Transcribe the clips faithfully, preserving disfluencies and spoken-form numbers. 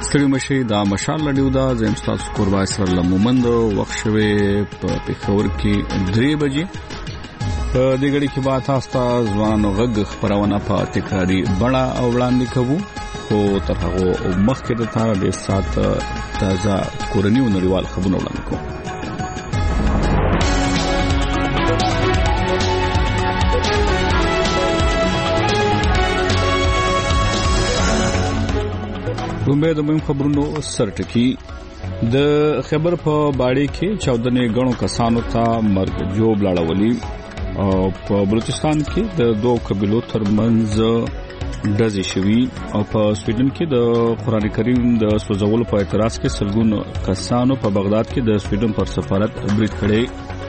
ستړي مشي دا مشال لډیو دا زم تاسو قربا سره مومند وخت شوي په پېښور کې درې بجې په دې غړي کې با تاسو ته ځوانانو غږ خبرونه په تکراری بڑا او وړاندې کوو خو تر هغه مخکې د تا د سات تازه کورنۍ او نړیوال خبرونه وړاندې کوو. رومبه د مهم خبرونو سرټکی د خبر په باړې کې چودنې غنو کسانو ته مرګ جوړ لاړولي او په بلوچستان کې د دوه قبيلو ترمنځ ډزې شوي او په سویډن کې د قران کریم د سوځولو په اعتراض کې سلګون کسانو په بغداد کې د سویډن پر سفارت برید کړی.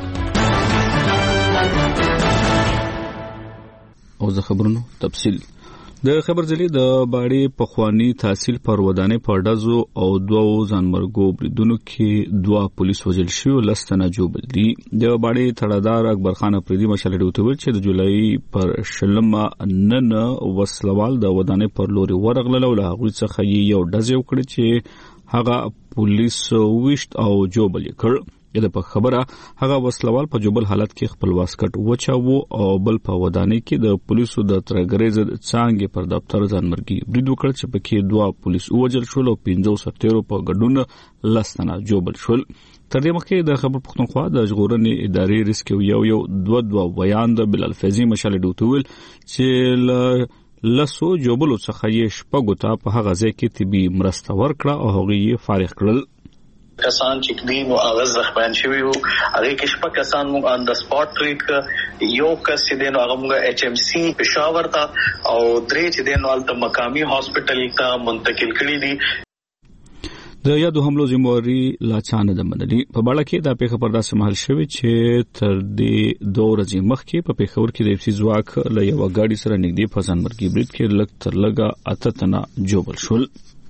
او زه خبرونو تفصیل د خبر ځلې د باړې په خواني تحصیل پر ودانې په ډزو او دوه ځانمرګو بریدونو کې دوه پولیس وژل شو لستنه جوړ دي. د باړې تړدار اکبر خان افریدي مشال ډیوټول چې د جولای پر شلمه نن وسلوال د ودانې پر لوري ورغله او له هغه څخه یو ډز وکړ چې هغه پولیس وشت او جوړ کړ. د په خبره هغه وسلوال په جوبل حالت کې خپل واسکټ وچاو او بل په ودانۍ کې د پولیسو د ترګریز څنګه پر دفتر ځانمرګي برید وکړ چې پکې دوه پولیس وژل شول او پنځه سرتیرو په ګډون لستنه جوبل شول. تر دې مخکې د خبر پښتونخوا د ژغورنې ادارې ریسکیو یو یو دوه دوه بیان د بلال فیضی مشال ډوټول چې لسو جوبل څخه یې شپږو ته په هغه ځای کې طبي مرسته ورکړه او هغه یې فارغ کړل. کسان چې دین او اغاز زخمیان شوی وو هغه کې شپږ کسان موږ ان د سپاټ ټریټ یو کس چې دین هغه موږ ایچ ام سی پېښور ته او درې چې دین ولته مقامی هاسپټل ته منتقل کړي دي. د یادو حملو ذمہواری لاچانه د مدلي په باړه کې د پیښه پر داسې محل شوی چې تر دې دوه ورځې مخکې په پیښور کې د اف سی ځواک له یو غاډي سره نږدې په ځانمرګي برید کې لږ تر لږه اته تنه جوړ شول.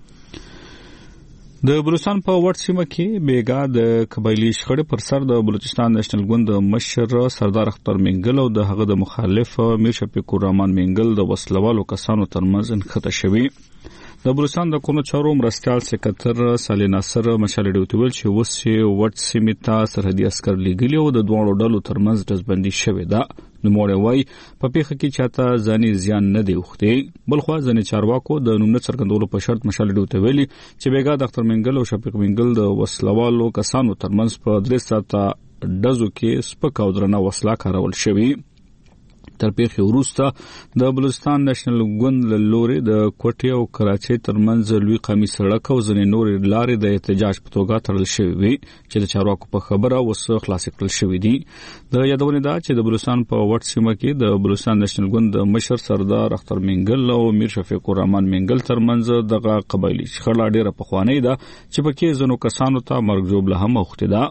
د بلوچستان په وټ سیمه کې بیګا د قبایلی شخړې پر سر د بلوچستان نېشنل ګوند مشر سردار اختر منګل او د هغه د مخالف میر شفیق الرحمن منګل د وسلوالو کسانو ترمنځ انخته شوی. د بلوچستان د قانون چارو مرستيال سکرټر صالح ناصر مشال ډیوټول چې وسه وټ سیمه ته سرحدي عسكر لګلی او د دوه ډلو ترمنځ دزبندي شوې ده. نو موړ وای په پیښه کې چاته ځاني زیان نه دی وخته بل خو ځنې چارواکو د نومنه څرګندولو په شرط مشال ډیوټول چې بیګا د اختر منګل او شفیق منګل د وسلوالو کسانو ترمنځ په درې ساعته ډزو کې سپک او درنه وسله کارول شوی. تر پیښې وروسته د بلوچستان نېشنل ګوند له لوري د کوټي او کراچۍ ترمنځ لوی قومي سړک او ځنې نورې لارې د احتجاج په توګه تړل شوې وي چې د چارواکو په خبره وسه خلاص کړل شوې دي. د یادونه ده چې د بلوچستان په وټ سیمه کې د بلوچستان نېشنل ګوند مشر سردار اختر منګل او میر شفیق الرحمن منګل ترمنځ دغه قبایلی شخړه ډیره پخوانۍ ده چې پکې ځنو کسانو ته مرګ جوړ هم وخته ده.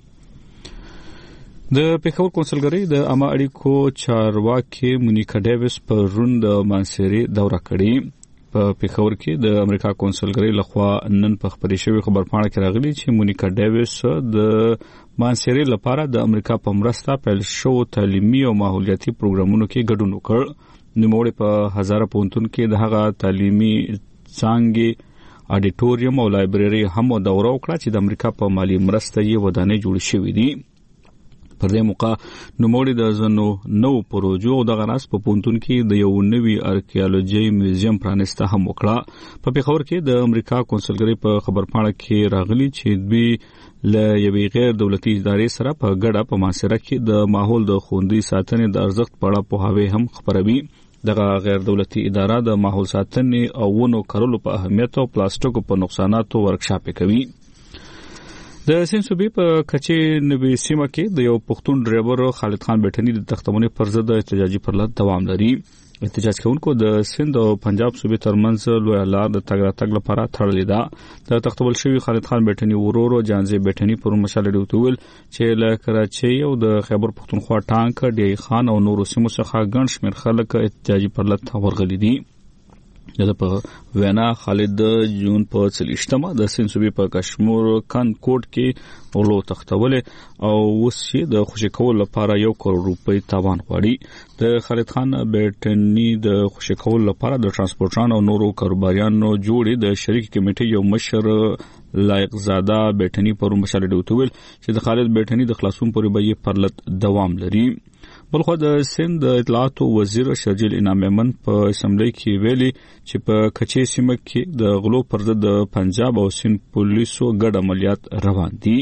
د پیښور کونسلګری د عامه اړیکو چارواکي مونیکا ډیویس په روند مانسيري دوره کړې. په پیښور کې د امریکا کونسلګری لخوا نن په خبري شوی خبرپاڼه کې راغلي چې مونیکا ډیویس د مانسيري لپاره د امریکا په مرسته پیل شو تعلیمي او ماحولیاتي پروګرامونو کې ګډون وکړ. نوموړي په هزاره پونتون کې د هغه تعلیمي څنګه اډیټوریم او لایبرری هم دوره وکړه چې د امریکا په مالی مرسته یې ودانې جوړ شوې دي. پر دې موقع نوموړي د زنو نو پروژو د غراس په پونتون کې د یو نوي ارکیالوجي میوزیم پرانسته هم وکړه. په پیښور کې د امریکا کونسلګری په خبرپاڼه کې راغلي چې دوی له یوې غیر دولتي ادارې سره په ګډه په ماسره کې د ماحول د خوندي ساتنې د ارزښت په اړه پوهاوی هم خبروي. دغه غیر دولتي اداره د ماحول ساتنې او ونو کرلو په اهمیت او پلاستیکو په نقصاناتو ورکشاپ کوي. د سنسوبي په کچې نوې سیمه کې د یو پښتون ډرایور خالد خان بیٹنی د تختمونې پر ضد احتجاجي پرلط دوام لري. احتجاج کوونکو د سند او پنجاب صوبې ترمنځ لوی لار د تګ راتګ لپاره تړلې ده. د تختول شوی خالد خان بیٹنی ورورو جانځي بیٹنی پر مشال ډیوټول چې له کراچۍ او د خیبر پښتونخوا ټانک ډی خان او نورو سیمو څخه ګڼ شمېر خلک احتجاجي پرلط ورغلي دي. د په وینا خالد جون په چلیشتمه د سنسوبي په کشمیر کان کوټ کې اولو تختولې او وسې د خوشی کول لپاره یو کروڑ روپۍ تاوان غواړي د خالد خان بیٹنی د خوشی کول لپاره د ترانسپورټرانو او نورو کاروباریانو جوړې د شریک کمیټې یو مشر لایق زاده بیٹنی پر مشاله دوتویل چې د خالد بیٹنی د خلاصون پورې به یې پرلط دوام لري. بلخو د سند د اطلاعات وزیر شرجیل انعام مومن په اسمبلی کې ویلي چې په کچې سیمه کې د غلو پر ضد د پنجاب او سند پولیسو ګډ عملیات روان دي.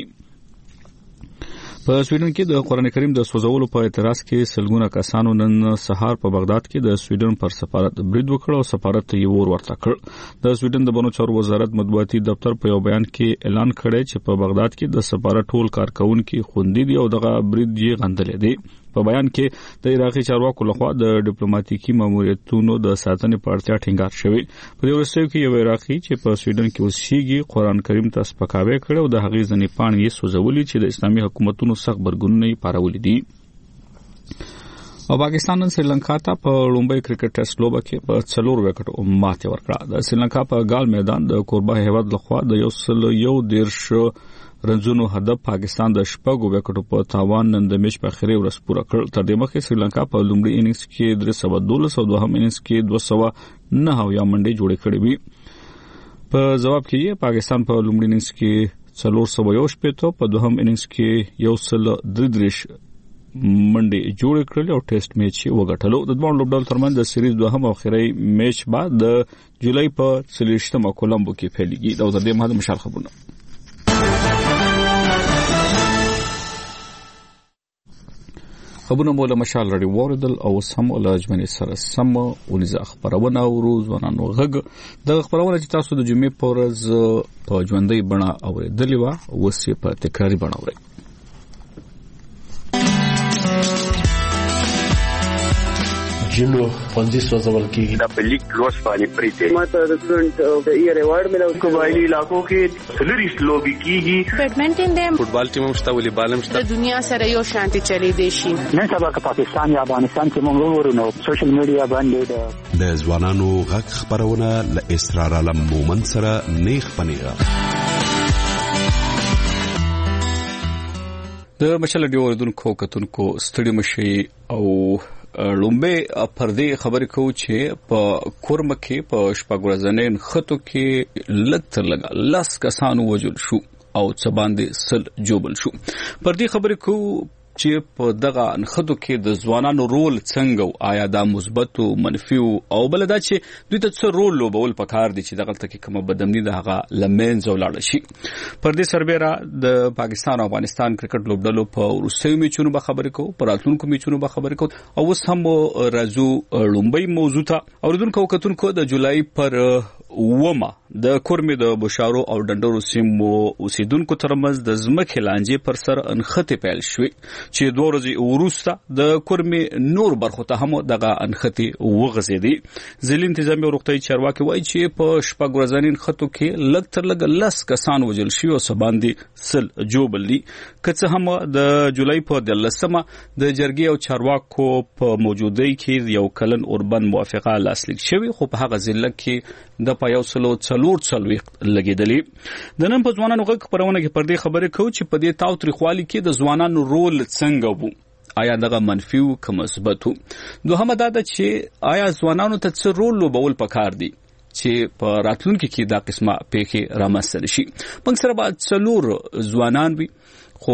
په سویډن کې د قرآن کریم د سوځولو په اعتراض کې سلګونه کسانو نن سهار په بغداد کې د سویډن پر سفارت برید وکړ او سفارت ته یې ور ورته کړ. د سویډن د بنو چارو وزارت مطبوعاتي دفتر په یو بیان کې اعلان کړی چې په بغداد کې د سفارت ټول کارکونکو خوندي دي او دغه برید یې غندلې دي. په بیان کې د عراقي چارواکو لخوا د ډیپلوماټیکي ماموریتونو د ساتنې په اړتیا ټینګار شوی. په دې ورسته کې یو عراقي چې په سویډن کې اوسېږي قرآن کریم ته سپکاوی کړ او د هغې ځنې پاڼې یې سوځولې چې د اسلامي حکومتونو سخت برګونونه یې پارولې دي. او پاکستان نن سریلانکا ته په لومړی کرکټ ټیسټ لوبه کې په څلور وکټو ماتې ورکړه. د سریلانکا په ګال میدان د کوربه هیواد لخوا د یو سل یو دیرش رنزونو هدف پاکستان د شپږو وکټو په تاوان نن د میچ په اخري ورځ پوره کړ. تر دې مخکې سریلانکا په لومړي اننګز کې درې سوه دولس او دوهم اننګز کې دوه سوه نهه اویا منډې جوړې کړې وې. په جواب کې یې پاکستان په لومړي اننګز کې څلور سوه یو شپېته په دوهم اننګز کې یو سل درې دېرش منډې جوړې کړلې او ټیسټ میچ یې وګټلو. د دوه لوبډلو ترمنځ د سیریز دوهم او اخري میچ بعد د جولای په څلوېښتمه کولمبو کې پیلېږي. دا د دې مهال مشال خبرونه خبرونه مولا مشال رډي وردل او سم ول اجمنې سره سم ولزه خبرونه او روزانو غږ د خبرونه چې تاسو د جمعې په ورځ په ژوندۍ بڼه اورېدلې و اوس په تکراري بڼه اورئ. جنو پنځه سوځول کېږي د پلیک لوس باندې پریته ماته د سټوډنټ د ایئر ایوارډ ملو قبایلی علاقو کې سلریس لوبي کیږي. بیډمنټن د فوټبال ټیم مشته ولې بالم شته د دنیا سره یو شانتي چلی دی شي. نن سبا که پاکستان یا افغانستان کې موږ ورونو سوشل میډیا باندې د ځوانانو غږ خبرونه ل اسرار علم مومن سره نیخ پنیغه د مشال ډیو وردونکو کتونکو ستړي مشي او لومبه پردې خبرې کوي چې په کورم کې په شپږ ورځې خطو کې لکتر لګا لاس کسانو وجل شو او څه باندې سل جوبل شو. پردې خبرې کوي چې په دغه انخدو کې د ځوانانو رول څنګه آیا دا مثبت او منفي او بل دا چې دوی ته څه رول لوبول پکار دي چې دغه تکي کومه بدمنی د هغه لمن زولاړ شي. پر دې سربېره د پاکستان او افغانستان کرکټ لوبډلو په روسي میچونو به خبرې کوو پر راتلونکو میچونو به خبرې کوو او اوس هم راځو لومبي موضوع ته اوریدونکو کتونکو د جولای پر ومه د کورمې د بشارو او ډنډورو سیمو اوسیدونکو ترمنځ د ځمکې لانجې پر سر انخته پیل شوې چې دوه ورځې وروسته د کورمې نور برخو ته هم دغه انخته وغځېدې. ځینې انتظامی او روغتیايي چارواکي وایي چې په شپږ ورځې خطو کې لږ تر لږه لس کسان وژل شوي او څه باندې سل جوبل دي. که څه هم د جولای په دولسمه د جرګې او چارواکو په موجودۍ کې یو کلن اوربن موافقه لاسلیک شوې خو په هغه ځل کې د په یو سلو څلور څلوېښت لګېدلې. د نن په ځوانانو غږ خبرونه کې پر دې خبرې کوو چې په دې تاوتریخوالي کې د ځوانانو رول څنګه وو، آیا دغه منفي او که مثبت وو. دوهمه دا ده چې آیا ځوانانو ته څه رول لوبول پکار دي چې په راتلونکي کې دا قسمه پیښې رامنځته شي. موږ سره به څلور ځوانان وي خو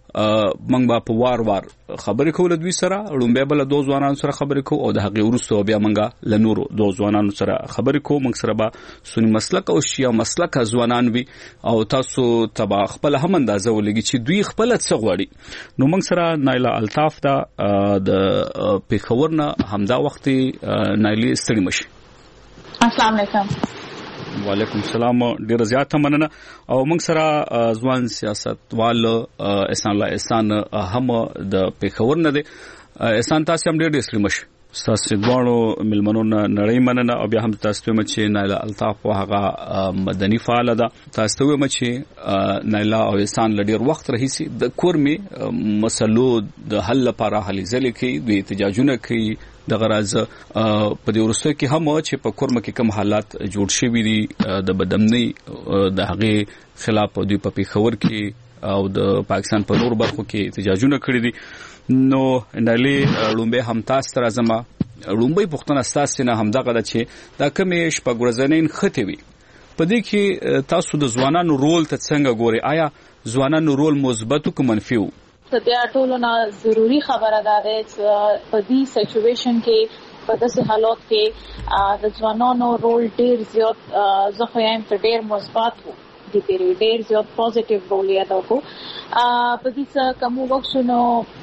موږ به په وار وار خبرې کوو له دوی سره. لومبی به له دوه ځوانانو سره خبرې کوو او د هغې وروسته بیا موږ له نورو دوه ځوانانو سره خبرې کوو. موږ سره به سني مسلک او شیعه مسلک ځوانان وي او تاسو ته به خپله هم اندازه ولګي چې دوی خپله څه غواړي. نو موږ سره نایله الطاف ده د پېښور نه همدا وختې نایلې ستړي مشي. السلام علیکم. وعلیکم السلام. ډیره زیاته مننه. او موږ سره ځوان سیاستوال احسان الله احسان هم د پېښور نه دی. احسان تاسو هم ډیر ډیر مشي. تاسو دواړو ملمنو نړۍ مننه او بیا هم تاسو ته چې نایله الطاف هغه مدني فعال ده. تاسو ته وایم چې نایله او احسان لډیر وخت رهیسي د کورمې مسلو د حل لپاره هلې ځلې کوي، دوی احتجاجونه کوي د غراز په دې ورسته کې هم چې په کورم کې کوم حالات جوړ شوي دي د بدمنۍ د هغه خلاف دوی په پیښور کې او د پاکستان په نور برخو کې احتجاجونه کړي دي نو نالي لومبه هم تاسو تر ازما لومبه پښتنه تاسو نه هم دغه چې دا کومې شپږورځنین خته وي په دې کې تاسو د ځوانانو رول ته څنګه ګوري آیا ځوانانو رول مثبت او منفي وو د ټولو نه ضروری خبره ده چې په دې سچويشن کې په داسې حالات کې د ځوانانو رول ډیر زیات زخم ته ډیر مثبت وو د پیری ډیر زیات پوزټیو رول یې ادا کو په دې کوم وختونو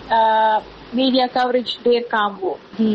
میډیا کاورج ډیر کام وو دی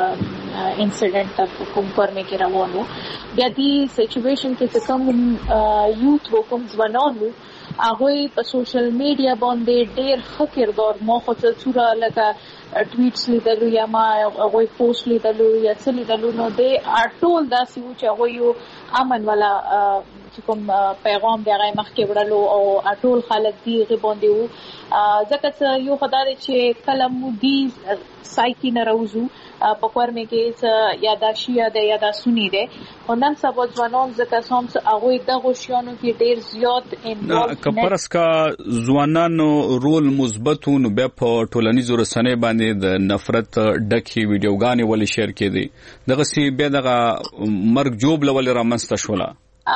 انسیډنټ په کوم کورمه کې روانو بیا دې سچويشن کې کوم یوت وکم ځوانانو هغه په سوشل میډیا باندې ډېر خکردار مو خو څوره لکه ټویټس لیدلو یا ما هغه پوسټ لیدلو یا څه لیدلو نو دې ټول داسې و چې هغه یو امن والا چې کوم پیغام دی هغه مخکې وړلو او ټول خلک دی غي باندې وو ځکه چې یو خدای چې کله مو دی سایکی نه راوځو په کورمه کې یاداشي ده یا د سنی ده خو نن سبا ځوانان ځکه سم هغه د غوښیانو کې ډیر زیات انوالو کپرس کا ځوانانو رول مثبتون به په ټولنیزو رسنۍ باندې د نفرت ډکی ویډیوګانې ولې شیر کړي دغه سی به دغه مرګ جوب لول رامنځته شولا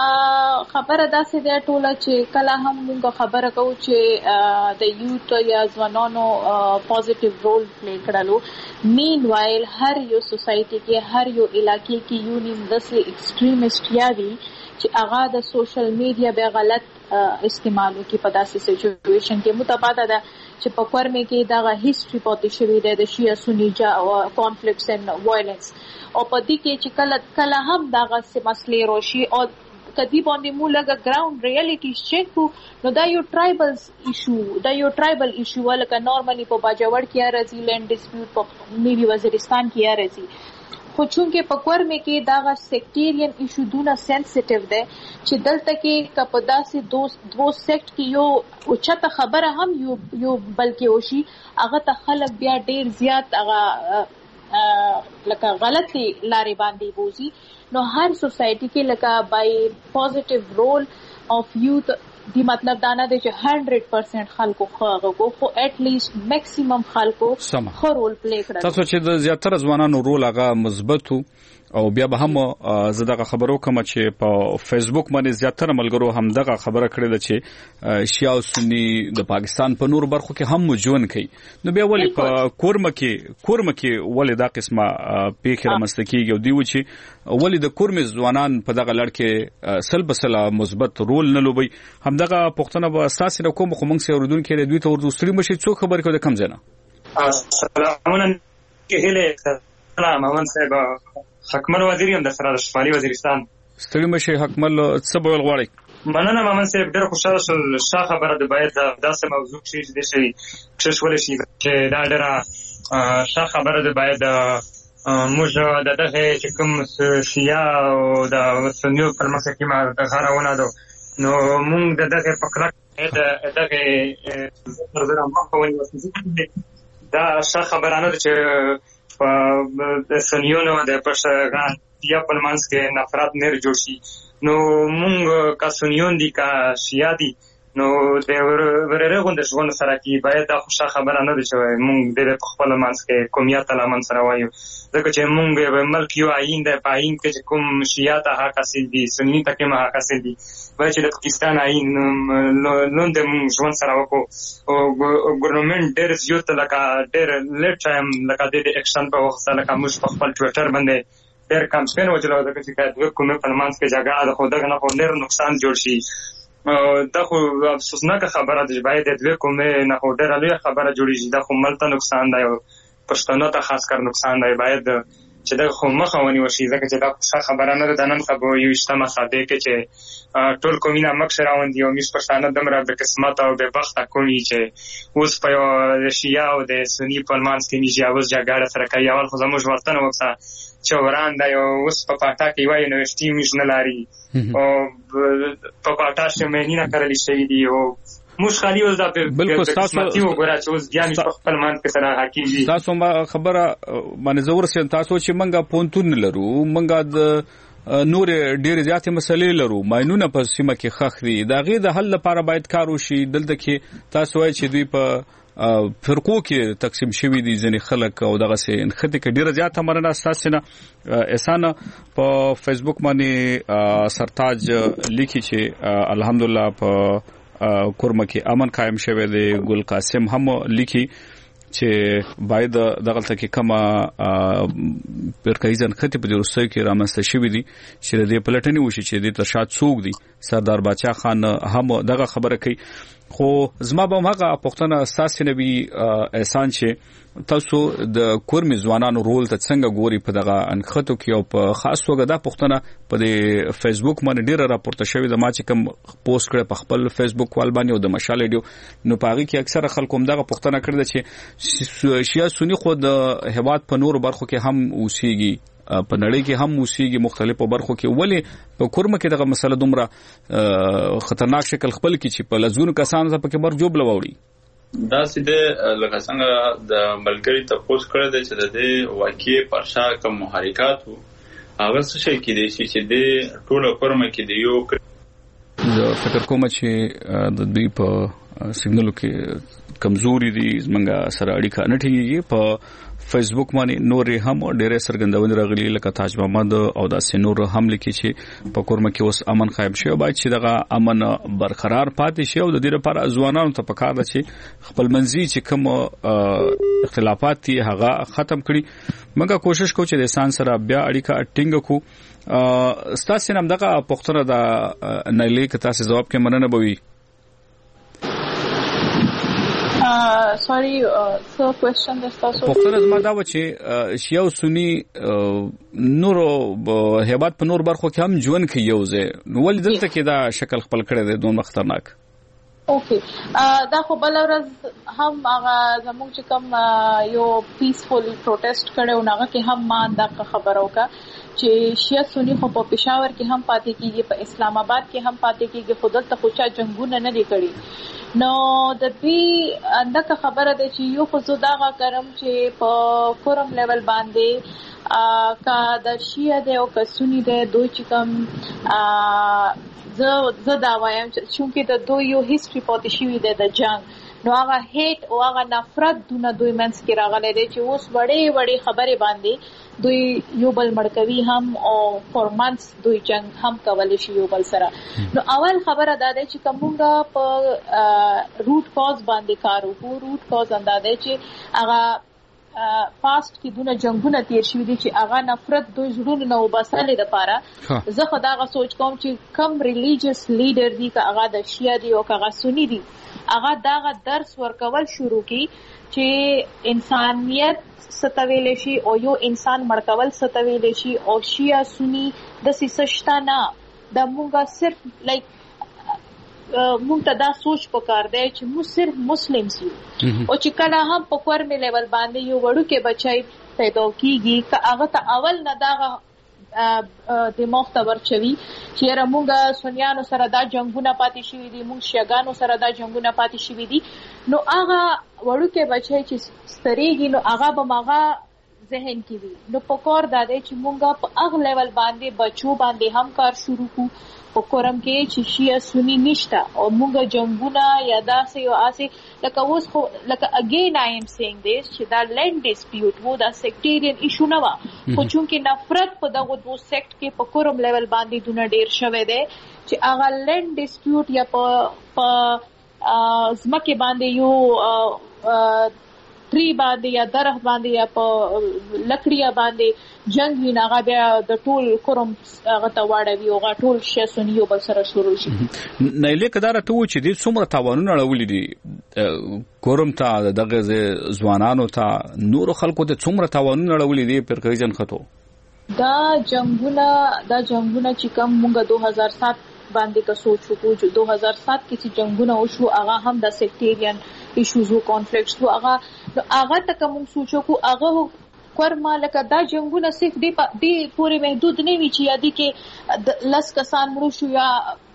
خبره داسې ده ټوله چې کله هم موږ خبره کوو چې د یوت یا ځوانانو پوزټیو رول پلی کړلو مین وایل هر یو سوسایټي کې هر یو علاقې کې یو نیم داسې ایکسټریمست یا وي چې هغه د سوشل میډیا به غلط استعمال وکړي په داسې سچويشن کې متباده ده چې په کورمه کې دا هیستوري پاتې شوی دی د شیا سنی جا کانفلکټس اند وایلنس او په دې کې چې کله کله هم دا غسه مسلې روشي او کدی باندې مو لګه ګراوند ریالټیز چیک کو نو دا یو ټرایبل ایشو دا یو ټرایبل ایشو ولکه نورمالي په باجوړ کې راځي لینډ ډیسپیوټ په میوي وزیرستان کې راځي خو چونکه په کورمه کې دا غ سیکټریان ایشو دونه سنسټیو ده چې دلته کې کپدا سي دوست دو سیکټ کې یو اوچته خبره هم یو یو بلکې وشي هغه ته خلک بیا ډیر زیات هغه لکه غلطي لارې باندې بوزي نو هر سوسایټي کې لکه بای پوزټیو رول اف یوت دی مطلب دا نه دی چې سل پرسنټ خلکو خو خو اټ لیست میکسیمم خلکو خو رول پلی کړل تاسو چې د زیاتره ځوانانو رول هغه مثبت او بیا به هم زداغه خبرو کوم چې په فیسبوک باندې زیاتره ملګرو هم دغه خبره کړې ده چې شیعه او سنی د پاکستان په نور برخو کې هم موجون کوي نو بیا ولې په کورمه کې کورمه کې ولې دا قسمه پیښه رامنځته کیږي او دی و چې ولې د کورمه ځوانان په دغه لړ کې سل بسله مثبت رول نه لوبي هم دغه پښتنه به اساس نه کوم خو موږ سره اردن کې دوی ته ورته ستړي مشي څو خبر کوي د کم ځنه السلام علیکم سلام محمد صاحب حکمل وزیر هم د سره د شمالي وزیرستان ستړي مشي حکمل څه بول غواړي مننه محمد صاحب ډېر خوشاله شول شاه خبره د باید داسې موضوع شي چې د شي کښول شي چې دا ډېر شاه خبره د باید موږ د دغه چې کوم شیعه او د سنیو پر مخ کې ما د غراونه دو نو موږ د دغه په کلک د دغه نظر مخاوني دا شاه خبره نه چې په د سنیونو د پښغان یا په منځ کې نفرت نه جوړ شي نو مونږ کا سنیون دي کا شیا دي نو د ورغون د ژوند سره کې باید دا خوشا خبره نه ده چې مونږ د خپل منځ کې قومیت له من سره وایو ځکه چې مونږ به ملک یو عین د پاین کې کوم شیا ته حق حاصل دي سنی ته کې حق حاصل دي باید چې د پاکستان عین نن د ژوند سره وکړو او ګورنمنت ډېر زیات لکه ډېر لیټ ټایم لکه د اکشن په وخت سره لکه موږ په خپل ټویټر باندې ډېر کمپین وچلو د چې د کومه په منځ کې جګړه د خو دغه نه خو ډېر نقصان جوړ شي دا خو افسوسناک خبره ده باید د دوی کومه نه خو ډېر لوی خبره جوړیږي دا خو ملته نقصان دی او پښتنو ته خاص کر نقصان دی باید چې دا خو مخه ونی وشي ځکه چې دا څه خبره نه ده نن خبر یو اجتماع ساده کې چې ټول کومینه مکه راوند یو مش پښتانه دمره د قسمت او د بخت کوي چې اوس په شیعه او د سنی په منځ کې میږي اوس جګړه سره کوي اول خو زموږ وطن وکړه چې وران دی او اوس په پاټا کې وایي نو شتي مش نه لاري او په پاټا چې مې نه کړلی شي دی او موږ خالي اوس دا په بالکل تاسو وګورئ چې اوس بیا مې خپل مان کې سره حقيقي تاسو ما خبره باندې زور سم تاسو چې منګه پونتون لرو منګه د نور ډېر زیاتې مسلې لرو ماينونه په سیمه کې خخ دي دا غي د حل لپاره باید کار وشي دلته کې تاسو وایي چې دوی په فرقو کې تقسیم شوی دي ځنې خلک او دغه سي انخته کې ډېر زیاته مرنه اساسنه احسان په فیسبوک باندې سرتاج لیکي چې الحمدلله په کورمه کې امن قائم شوه دی ګل قاسم هم لیکي چې باید دغه تل کې کما پرکایزن خطي په روسي کې رامنځته شوی دي چې د پلټنې وشي چې د ترشاد څوک دي سردار باچا خان هم دغه خبره کوي خو زما به هغه پښتنه اساس نبی احسان چې تاسو د کورمي ځوانانو رول ته څنګه ګوري په دغه انخته کې او په خاص توګه د پښتنه په د فیسبوک باندې ډیره راپورته شوی د ما چې کوم پوسټ کړ په خپل فیسبوک وال باندې او د مشال ویډیو نو پاغي کې اکثره خلکو هم دغه پښتنه کړل چې شیا سنی خو د هواد په نور برخو کې هم اوسېږي په نړۍ کې هم اوسېږي مختلفو برخو کې ولې په کورمه کې دغه مسله دومره خطرناک شکل خپل کې چې په لزون کسان ز په کې مرجوب لوړي دا سیده لکه څنګه د ملګری ته پوسټ کړی دی چې د دې واقعي پر شا کوم محرکات وو هغه څه شي کې دي چې د ټوله کورمه کې دی یو زه فکر کوم چې د دوی په سیګنالو کې کمزوري دي زمونږ سره اړیکه نه ټینګيږي په فیسبوک باندې نور هم ډېر سرګندونه راغلي لکه تاج محمد او د سينور هم لیکي چې په کورمه کې اوس امن قائم شوی باید چې دغه امن برقرار پاتې شي او د دې لپاره ځوانانو ته پکار ده چې خپل منځي چې کوم اختلافات دي هغه ختم کړي موږ کوشش کوو چې د انسان سره بیا اړیکه ټینګ کړو ستاسو نام دغه پښتنه د نړۍ کې تاسو جواب کې مننه بوي سوري سو کوېسچن د تاسو په خپل زما دا و چې شیعه او سنی نور هیبات په نور برخو کې هم ژوند کوي یو ځای نو ول دلته کې دا شکل خپل کړی دی دوه خطرناک اوکې دا خو بل ورځ هم هغه زموږ چې کوم یو پیسفول پروټیسټ کړو هغه کې هم ما دا خبرو کا چې شیعه سنی خو په پېښور کې هم پاتې کیږي په اسلام آباد کې هم پاتې کیږي خو دلته خو چا جنگونه نه دي کړي نو د دې اندکه خبره ده چې یو خو زداغه کرم چې په فورم لیول باندې کا د شیعه ده او کا سنی ده دوی چې کوم ز ز دا وایم چې د دوی یو هیستوري پاتې شوی ده د جنگ نو هغه هیټ او هغه نفرت دونه دوی منځ کې راغلي دي چې اوس وړې وړې خبرې باندې دوی یو بل مړکوي هم او فورمانس دوی جنگ هم کولای شي یو بل سره نو اول خبره دا ده چې کومه په روټ کاز باندې کار وکړو روټ کاز اندازه چې هغه پاست کې دونه جنگونه تیر شوي دي چې هغه نفرت دوی زړونو نه وباسلې د پاره زه خو دا غا سوچ کوم چې کم ریلیجیس لیډر دي که هغه د شیعه دي او که هغه سنی دي هغه داغه درس ورکول شروع کی چې انسانیت ستویل شي او یو انسان مړکول ستویل شي او شیعه سنی د سیسشتا نه د مونږه صرف لایک مونږ ته دا سوچ پکار دی چې موږ صرف مسلمانز یو او چې کله هم په کورمي لیول باندې یو وړو کې بچای پیدا کیږي که هغه ته اول نه داغه د مختبر چوي چې رمونګه سنیانو سره دا جنگونه پاتې شوی دي مونږ شیګانو سره دا جنگونه پاتې شوی دي نو هغه وړو کې بچای چې ستريږي نو هغه به ماغه ذهن کې وي نو پکور دا دی چې مونږه په هغه لیول باندې بچو باندې هم کار شروع کو په کورم کې چې شیعه سنی نشته او مونږه جنگونه یا داسې او اسې لکه اوس خو لکه اگین آی ایم سیینګ دیس چې دا لینډ ډیسپیوټ وو دا سیکټریان ایشو نه و خو چونکې نفرت په دغه دوه سیکټ کې په کورم لیول باندې دونه ډیر شوه دی چې هغه لینډ ډیسپیوټ یا په په زمکه باندې یو تری باندې یا درخ باندې یا په لکړیا باندې جنگ ویناغه بیا د ټول کوم هغه ته واړوي او غا ټول شسونیو بل سره شروع شي نه لیکدار ته و چې د څومره تاوانونه راولې دي کوم ته دغه ځوانانو ته نور خلکو ته څومره تاوانونه راولې دي پر کېجن خطو دا جنگونه دا جنگونه چې کوم موږ دوه هزار سات باندې کا سوچ وکړو چې دوه هزار سات کې چې جنگونه وشو هغه هم د سیکټریان ایشوز او کانفلیکټس وو هغه هغه ته کوم سوچو کو هغه کورما لکه دا جنگونه صرف دی دی پوره محدود نه وی چې یادي کې لس کسان مړو شو یا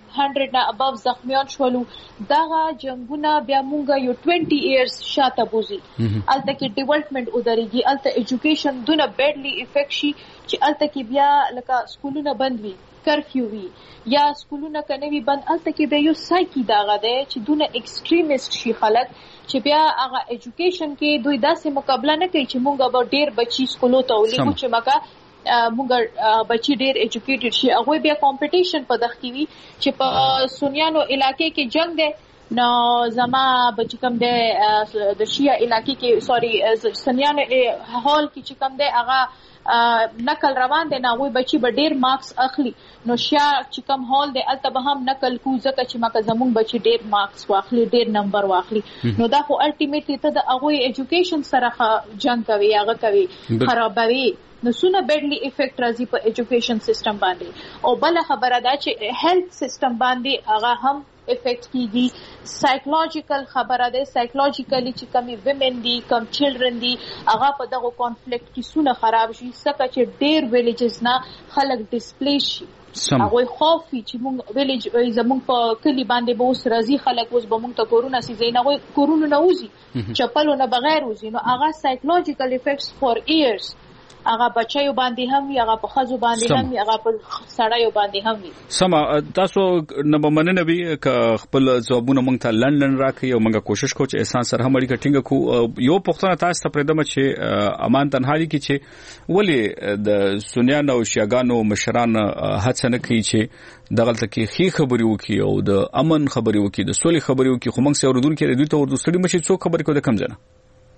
هنډرډ نه اباف زخمیان شولو. دغه جنگونه بیا مونږ یو ټوینټي ایرز شاته بوزي. الته کې ډیولپمنٹ ودرېږي، الته ایجوکیشن دونه بیډلی افیکټ شي چې الته کې بیا لکه سکولونه بند وي، کرفیو وي یا سکولونه کنه وي بند، الته کې بیا یو سایکی داغه ده چې دونه ایکستریمیست شي خلک چې بیا هغه ایجوکیشن کې دوی داسې مقابله نه کوي چې مونږ به ډیر بچي سکولو ته ولېږو چې مګه مونږ بچي ډیر ایجوکیټډ شي. هغوی بیا کمپټیشن په دغه کې وي چې په سنیانو علاقې کې جنگ دی، نو زما بچی کم دی د شیعه علاقې کې سوري سنیانو هال کې چې کم دی هغه نقل روان دی، نو هغوی بچي به ډیر مارکس اخلي. نو شیعه چې کم هال دی الته به هم نقل کو ځکه چې مکه زمونږ بچي ډیر مارکس واخلي، ډیر نمبر واخلي. نو دا خو الټیمیټلی ته د هغوی ایجوکیشن سره جنگ کوي، هغه کوي خرابوي. نو سونه بیډلی افیکټ راځي په ایجوکیشن سیستم باندې. او بل خبره دا چې هیلث سیستم باندې هغه هم افیکټ کیږي. سایکولوژیکل خبره ده، سایکولوژیکلی چې کمی ویمن دي، کم چلډرن دي، هغه په دغه کانفلیکټ کې سونه خراب شي، څکه چې ډیر ویلیجز نه خلک ډیسپلیس شي. هغه خوفي چې مونږ ویلیج زمونږ په کلی باندې به اوس راځي خلک، اوس به مونږ ته کورونا سي زین هغه کورونا نه وځي، چپلونه بغیر وځي. نو هغه سایکولوژیکل افیکټس فور ایئرز هغه بچیو باندې هم وي، هغه په خزو باندې هم وي، هغه په سړیو باندې هم وي. سما تاسو نه به مننه وي ک خپل ځوابونه مونږ ته لندن راکړي او مونږه کوشش کوو چې احسان سره هم اړیکه ټینګه کو. یو پوښتنه تاسو ته پرېدم چې امان تنهایی کې چې ولې د سنیانو او شیعاګانو مشران هڅه نه کوي چې دغلته کې خې خبرې وکړي او د امن خبرې وکړي، د سولې خبرې وکړي، خو موږ سره دوی ته ورته ستړي مشي څوک خبرې کوي د کم ځنه.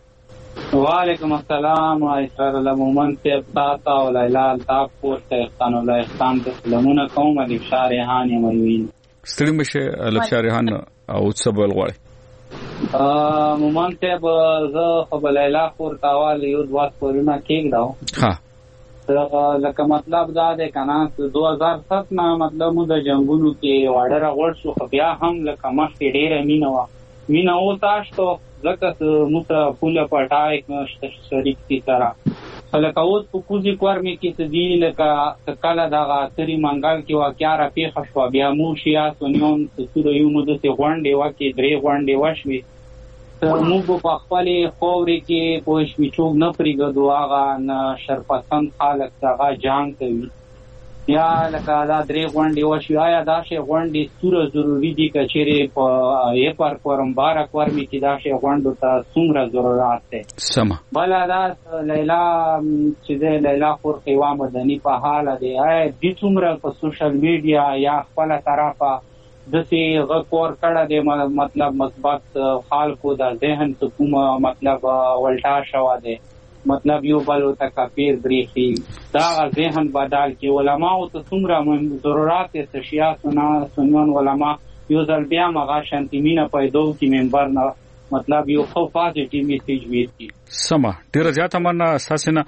وعلیکم السلام اسرار المومن سے تاتا و لیلا الطاف پوسٹ احسان الله احسان ته سلامونه کوم. الف شارحان یموین ستړي مشه الف شارحان او څه بل غواړي ا مومن ته زه خو لیلا خور تاوال یو د واس پورونه کېږم. ها دا لکه مطلب دا ده کنه دو هزار سات نه مطلب مو د جنگونو کې واډر غوړ شو، خو بیا هم لکه مخکې ډیره مینه وا مینه او تاسو لکه موته پوله پټای شریک کی سره لکه اوس په کوزي کورمې کې څه دی لکه کله دغه اتري منګل کې واقعا را پیښه شوه، بیا مو شیا سونیون څه یو مو د غونډې واکې درې غونډې وشوي. موږ په خپلې خاورې کې پوه شوي څوک نه پرېږدو، هغه نه شرپسند خلک هغه جنګ کوي. یا لکه دا درې غونډې وشوي، آیا داسې غونډې څومره ضروري دي که چېرې په ایپر کورمباره کورمې کې داسې غونډو ته څومره ضرورت دی؟ سمه بله دا لیلا چې دی لیلا خور قیوا مدني په حاله دی، آیا دې څومره په سوشل میډیا یا خپله طرفه داسې غږ کور کړی دی مطلب مثبت خلکو د ذهن ته کومه مطلب ولټا شوی دی، مطلب یو بل ته کافیر بریخي دا ذهن بدل کی علماء ته څومره ضرورت ته شیا سنا سنن علماء یو ځل بیا مغه شانتیمینه پیدا کی ممبر نه مطلب یو خو پازیټیو میسیج ورکړي. سما ډیر زیات مننه اساسنه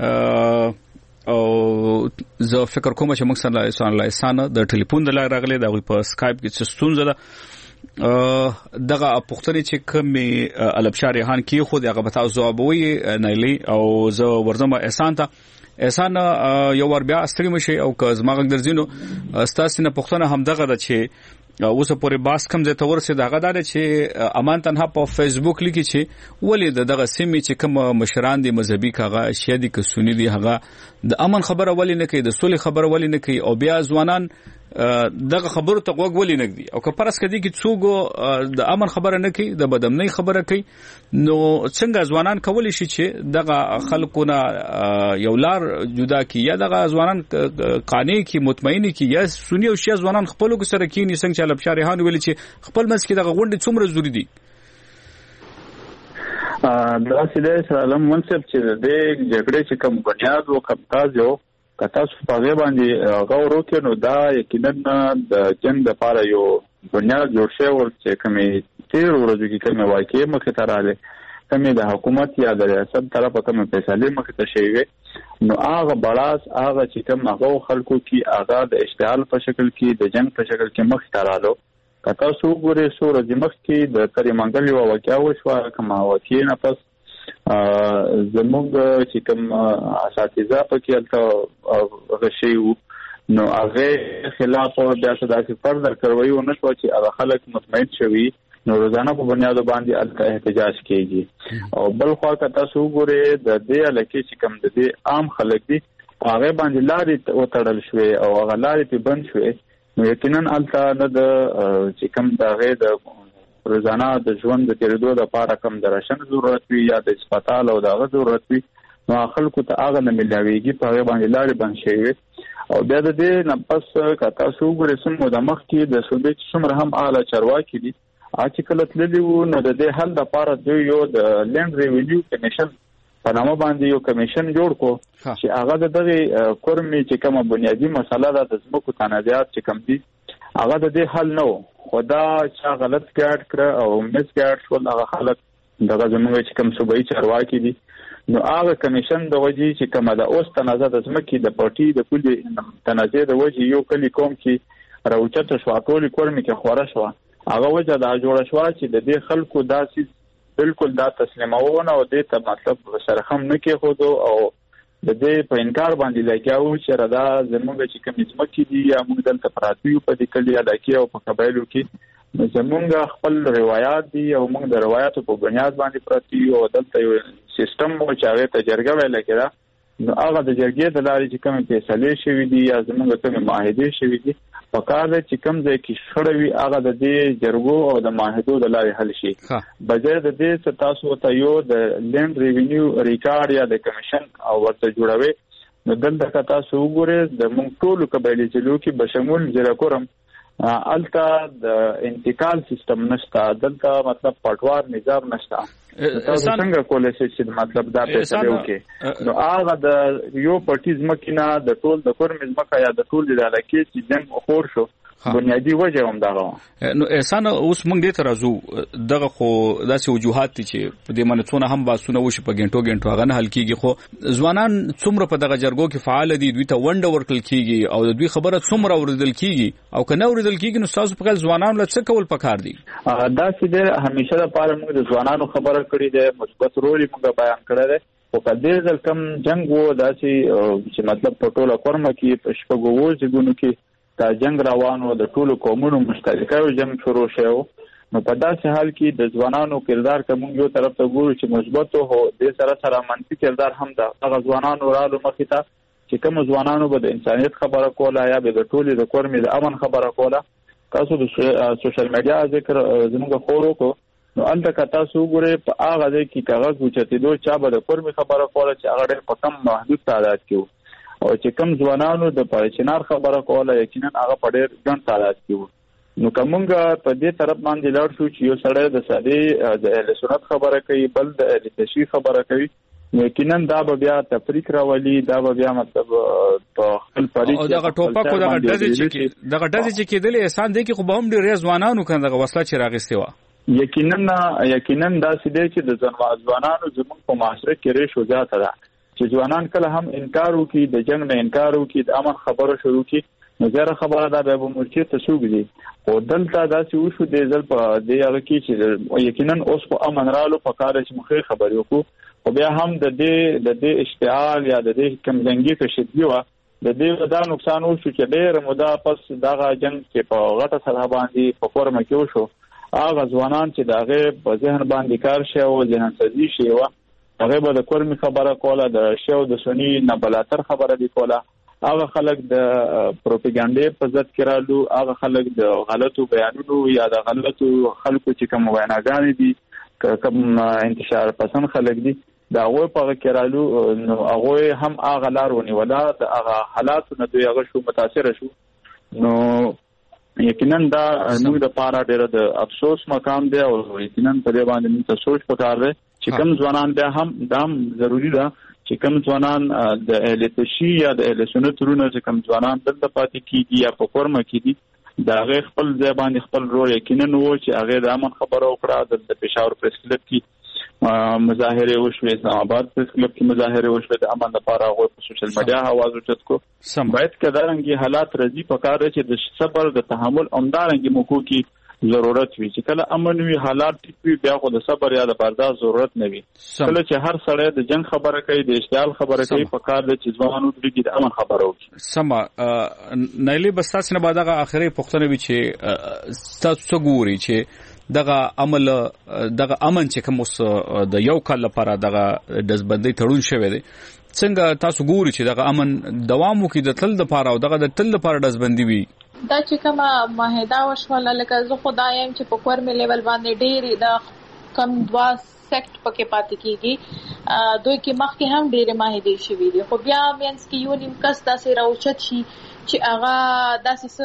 او زه فکر کوم چې موږ سره احسان الله احسان د ټلیفون د لارې راغلی دا په اسکایپ کې څه ستونزه ده. دغه پوښتنې چې کومې البشار ریحان کې خو دغه به تاسو ځوابوي نایلی او زه ورځم احسان ته. احسان یو ور بیا ستړي مشي او که زما غږ درځینو ستاسو نه پوښتنه هم دغه ده چې اوس پورې باس کم ځای ته ورسېد هغه دا چې امان تنها په فیسبوک لیکي چې ولې دغه سیمې چې کوم مشران دي مذهبي کاغه شیا دي که سنی دي هغه د امن خبره ولې نه کوي، د صلح خبره ولې نه کوي، او بیا ځوانان دغه خبرو ته غوږ ولې نه ږدي، او که پرس کدي کې څوک د امن خبره نه کوي د بدامنۍ خبره کوي، نو څنګه ځوانان کولی شي چې دغه خلکونه یو لار جدا کی یا دغه ځوانان قانع کی مطمئن کی یا سنی او شیا ځوانان خپل کو سره کینی څنګه چې البشار ریحان ویل چې خپل مس کې دغه غونډه څومره ضروری دي. دا سیده سلام منصب چې د جګړې چې کوم بنیاد او کمتاز یو کتا په غو باندې غوړ وکړو نو دا یقینا د جنگ د لپاره یو بنیاد جوړ شوی چې کومې تیر ورځې کې کومې واقعې مخه تراله کومې د حکومت یا د ریاست طرفه کومې فیصله مخه ته شوی نو هغه بلاس هغه چې کوم هغه خلکو کې هغه د اشتعال په شکل کې د جنگ په شکل کې مخه تراله کتا سو ګورې سو ورځې مخ کې د تری منګل یو واقعا وشو کومه واقعې نه پس زموږ چې کوم اساتذه په کې الته غشي نو هغه خلاف او بیا صداسي فردر کوي او نشو چې هغه خلک مطمئن شوي نو روزانه په بنیاد باندې الته احتجاج کیږي او بل خو که تاسو وګورئ د دې لکه چې کوم د دې عام خلک دي هغه باندې لارې وتړل شوې او هغه لارې په بند شوې نو یقینا الته نه د چې کوم دغه د روزانه د ژوند د تیرېدو لپاره کوم د راشن ضرورت وي یا د هسپتال او دغه ضرورت وي نو خلکو ته هغه نه ملاويږي په هغه باندې لارې بند شوې او بیا د دې نه پس که تاسو وګورئ سمو د مخ کې د صوبې څومره هم اعلی چارواکي دي چې کله تللی وو نو د دې حل لپاره دوی یو د لینډ ریوینیو کمیشن په نامه باندې یو کمیشن جوړ کو چې هغه د دغه کورمي چې کومه بنیادی مسله ده د ځمکو تنازعات چې کوم دي هغه د دې حل نه خدا چې غلط ګاډ کړ او مس ګاډ شول هغه خلک دغه زموږ چې کوم صوبایي چارواکي دي نو هغه کمیشن د وجې چې کومه د اوس تنازع د ځمکې د پارټي د کلی تنازع د وجې یو کلی کوم کې راوچته شو ټول کورمي کې خوره شو هغه وجه دا جوړ شو چې د دې خلکو داسې بالکل دا تسلیمونه او دې ته مطلب سره هم نه کې خود او د دې په انکار باندې لګیاو چې ردا زموږ چې کوم ځمکې دي یا موږ دلته پراتیو په دې کلی علاقې او په قبایلو کې زموږ خپل روایت دي او موږ د روایتو په بنیاد باندې پراتیو او دلته یو سیستم مو چې هغه ته جرګه ویل کېده نو هغه د جرګې د لارې چې کوم فیصلې شوي دي یا زموږ کوم معاهدې شوي دي په کار دی چې کوم ځای کې شخړه وي هغه د دې جرګو او د معاهدو د لارې حل شي بجای د دې څه تاسو ته یو د لینډ ریوینیو ریکارډ یا د کمیشن او ورته جوړوي نو دلته که تاسو وګورئ د موږ ټولو قبایلي ضلعو کې بشمول ضلع کورم الته د انتقال سیستم نشته دلته مطلب پټوار نظام نشته تاسو څنګه کولای شئ چې مطلب دا فیصله وکړي نو هغه د یو پټیز مکینه د ټول د کورمز مکه یا د ټول د علاقې چې جنگ خور شو بنیادی وجه هم دغه نو احسان اوس موږ دې ترازو دغه خو داسې وجوهات دي چې په دې منځونه هم باسونه وشي په ګنټو ګنټو هغه نه حل کیږي خو ځوانان څومره په دغه جرګو کې فعال دي دوی ته ونډه ورکړل کیږي او دوی خبره څومره اوریدل کیږي او کنه اوریدل کیږي نو تاسو په خپل ځوانانو له څه کول پکار دي دا چې همیشه لپاره موږ د ځوانانو خبره کړې ده مثبت رول موږ بیان کړی دی او کله ځل کم جنگ وو داسې چې مطلب په ټوله کورمه کې په شپږو ځګونو کې دا جنگ روانو د ټولو قومونو مشترکه جنگ شروع شو نو په داسې حال کې د ځوانانو کردار کوم یو طرف ته ګورو چې مثبت هو د سره سره منفي کردار هم ده هغه ځوانانو رالو مخې ته چې کوم ځوانانو به د انسانيت خبره کوله یا به د ټولو د کورمې د امن خبره کوله تاسو د سوشل میډیا ذکر زموږ خورو کو نو الته که تاسو وګورئ په هغه ځای کې کاغذ وچتېدو چا به د کورمې خبره کوله چې هغه ډېر په کم محدود تعداد کې او چې کوم ځوانانو د پرچنار خبره کوله یقینا هغه په ډېر ګڼ تعداد کې وو نو کومګه په دې طرف باندې لاړ شو چې یو سړی د سادي د اهل سنت خبره کوي بل د اهل تشیع خبره کوي یقینا دا به بیا تفریق راولي دا به بیا مطلب په خپل پریک او دغه ټوپک او دغه ډزې چې دغه ډزې چې کېدل احسان دی کې خو به هم ډېر ځوانانو کنه دغه وسله چې راغستې و یقینا یقینا دا سده چې د ځوانانو زموږ په معاشره کې ریشو زیاته ده چې ځوانان کله هم انکار وکړي د جنگ نه انکار وکړي د امن خبره شروع کړي نو زره خبره دا به مرچې ته سوګ دي او دلته دا چې وشو د ځل په دې هغه کې چې یقینا اوس په امن رالو په کار چې مخې خبرې وکړو او بیا هم د دې د دې اشتعال یا د دې کم زنګي تشدید و د دې دا نقصان وشو چې ډېر موده پس دغه جنگ چې په غټه سره باندې په فورم کې وشو هغه ځوانان چې دغه په ذهن باندې کار شي او ذهن سازي شي و هغه به د کورمي خبره کوله د شیو د سنی نه بلاتر خبره دی کوله هغه خلک د پروپاګاندا په ضد کې رالو هغه خلک د غلطو بیانونو یا د غلطو خلکو چې کوم ویناګانې دي کوم انتشار پسند خلک دي دا هغه په کې رالو نو هغه هم هغه لار ونیولا د هغه حالات نه دوی هغه شو متاثر شو نو یقینا دا موږ د پاره ډېر د افسوس مقام دی او یقینا په دې باندې موږ ته سوچ پکار دی چې کوم ځوانان بیا هم دام ضروری ده چې کوم ځوانان د اهل تشیع یا د اهل سنت رونه چې کوم ځوانان دلته پاتې کیږي یا په کورمه کې دي دا هغه خپل ځای باندې خپل رول یقینا وو چې هغه د امن خبره وکړه د پېښور پریس کلب کې مظاهره وشوه اسلام آباد پریس کلب کې مظاهره وشوه د امن لپاره هغه په سوشل میډیا आवाज اوچت کو باید کدارنګي حالات رضی پکاره چې د صبر د تحمل اومدارنګي موکو کې ضرورت وي چې کله امن وي حالات ټیک وي بیا خو د صبر یا د برداشت ضرورت نه وي کله چې هر سړی د جنگ خبره کوي د اشتعال خبره کوي په کار د چې ځوانانو د امن خبره وکړي. سما نایلی بس تاسو نه بعد هغه اخري پوښتنه وی چې تاسو څه ګوري چې دغه عمل دغه امن چې کوم د یو کال لپاره دغه دزبندۍ تړون شوی دی څنګه تاسو ګوري چې دغه امن دوام وکړي د تل لپاره او دغه د تل لپاره دزبندۍ وي؟ دا چې کومه معاهده وشوله لکه زه خدایم چې په کور مې لیول باندې ډېری د کم دوا سیکټ پکې پاتې کیږي دوی کې مخکې هم ډېرې معاهدې شوي دي خو بیا مینس کې یو نیم کس داسې راوچت شي چې هغه داسې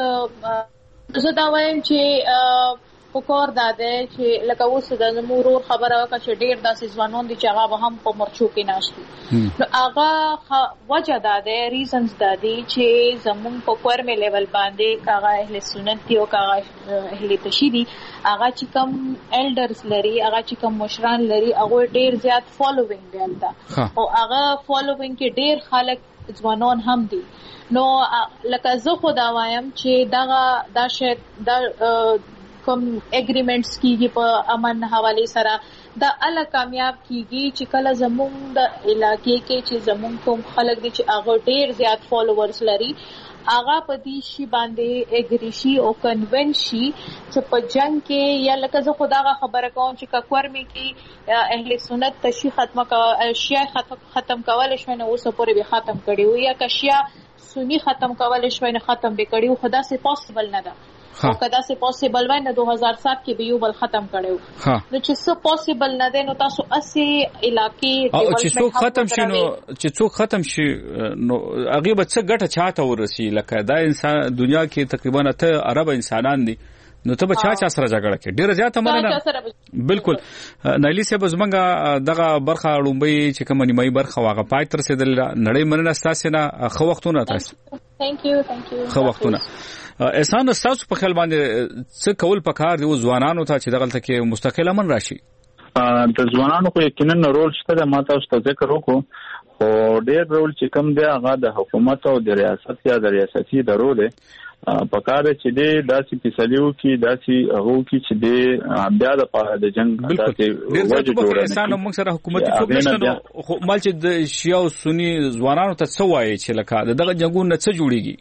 څه زه دا وایم چې په کور دا دی چې لکه اوس د زموږ ورور خبره وکړه چې ډېر داسې ځوانان دي چې هغه به هم په مرچو کې ناست دي نو هغه وجه دا دی ریزنز دا دي چې زموږ په کور مې لیول باندې که هغه اهل سنت دي او که هغه اهل تشي دي هغه چې کوم ایلډرز لري هغه چې کوم مشران لري هغوی ډېر زیات فالوینګ دی هلته او هغه فالوینګ کې ډېر خلک ځوانان هم دي نو لکه زه خو دا وایم چې دغه دا شاید دا کوم اګریمنټس کیږي په امن حواله سره دا ال کامیاب کیږي چې کله زموږ د علاقې کې چې زموږ کوم خلک دي چې هغه ډېر زیات فالوورز لري هغه په دې شی باندې اګری شي او کنوینس شي چې په جنگ کې یا لکه زه خدای خبره کوم چې ککور مې کې اهل سنت تشی ختمه کا شیعه ختم ختم کول شوی نه اوسه پورې به ختم کړي او یا که شیعه سنی ختم کول شوی نه ختم به کړي خدا سي پوسیبل نه ده او کدا سي پوسیبل وای نه دو هزار سات کې به یو بل ختم کړو نو چې څو پوسیبل نه ده نو تاسو اسی علاقې او چې څو ختم شي نو چې څو ختم شي نو هغه به څه ګټه چاته ورسي لکه دا انسان دنیا کې تقریبا ته عرب انسانان دي نو ته به چا چا سره جګړه کې ډیره زیاته مننه بالکل نایلی صاحب زمونږه دغه برخه لومبي چې کوم نیمایي برخه واغه پای تر رسیدل نړۍ مننه تاسو نه خو وختونه تاسو ثانک یو ثانک یو خو وختونه احسان تاسو په خیال باندې څه کول پکار دی ځوانانو ته چې دغلت کې مستقل امن راشي د ځوانانو خو یقینا رول شته ما تاسو ته ذکر وکړو خو ډېر رول چې کوم دی هغه د حکومت او د ریاست یا د ریاستي درو دی پکاره چې دی داسې فیصلو کې داسې هغو کې چې دی بیا د پاره د جنگ داسې وجه جوړه انسان موږ سره حکومتي څوک نشته خو مال چې د شیعه او سنی ځوانانو ته څه وایي چې لکه دغه جنگونه څه جوړیږي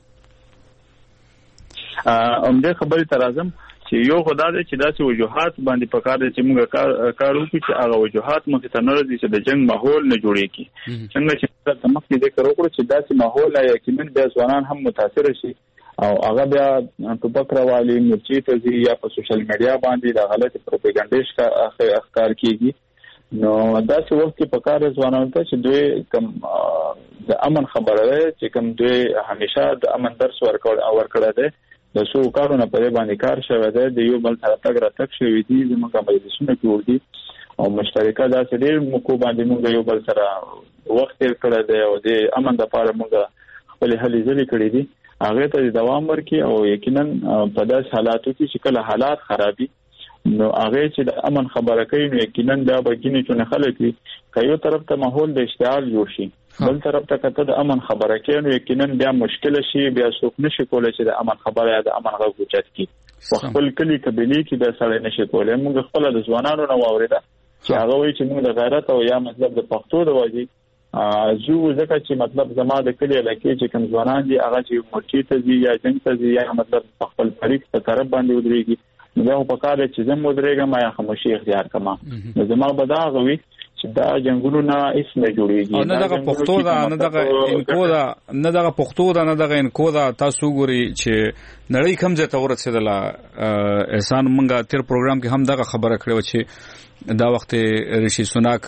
همدې خبرې ته راځم چې یو خدا دې چې داسې وجوهات باندې پکار دي چې موږ کار وکړو چې هغه وجوهات مخ ته نه راځي چې د جنگ ماحول نه جوړیږي څنګه چې د مخکې ذکر وکړو چې داسې ماحول یا یقینا د ځوانان هم متاثر شي او هغه بیا ټوپک راوالي مرچي ته ځي یا په سوشل میډیا باندې د غلط پروپاګاندا ښکار کیږي نو داسې وخت کې پکار ځوانانو ته چې دوی کوم د امن خبره ده چې کوم دوی همیشه د امن درس ورکړ او ورکړه ده د څو کارونه په باندې کار شوی دی د یو بل سره تګ را تک شوی دی زموږ مجلسونه جوړ دي او مشترکه داسې ډېر موږ باندې موږ یو بل سره وخت تیر کړی دی او د امن لپاره موږ خپل هلې ځلې کړې دي هغه ته دوام ورکړي او یقینا په داسې حالاتو کې چې کله حالات خرابي نو هغه چې د امن خبره کوي نو یقینا دا بګینې چې خلک وي که یو طرف ته ماحول د اشتعال جوړ شي بل طرف ته کته د امن خبره کوي نو یقینا بیا مشکل شي بیا څوک نشي کولای چې د امن خبره یا د امن غږ اوچت کړي خپل کلی قبيله کې د سړی نشي کولای موږ خپل د ځوانانو نو واورېده چې هغه وایي چې موږ د غیرت او یا مطلب د پښتو د واجی زو ځکه چې مطلب زما د کلی علاقې چې کوم ځوانان دي هغه چې مرچي ته ځي یا جنگ ته ځي یا مطلب خپل فریق په طرف باندې ودرېږي نو دا په کار چې زم ودرېږم یا خاموشي اختیار کما نو زما به دا غوي چې دا جنگونو نه هیڅ نه جوړیږي نه دغه پښتو دا نه دغه انکو دا نه دغه پښتو دا نه دغه انکو دا تاسو ګوري چې نړۍ کوم ځای ته ورسېدله احسان مونږه تیر پروګرام کې هم دغه خبره کړو چې دا وخت ریشي سوناک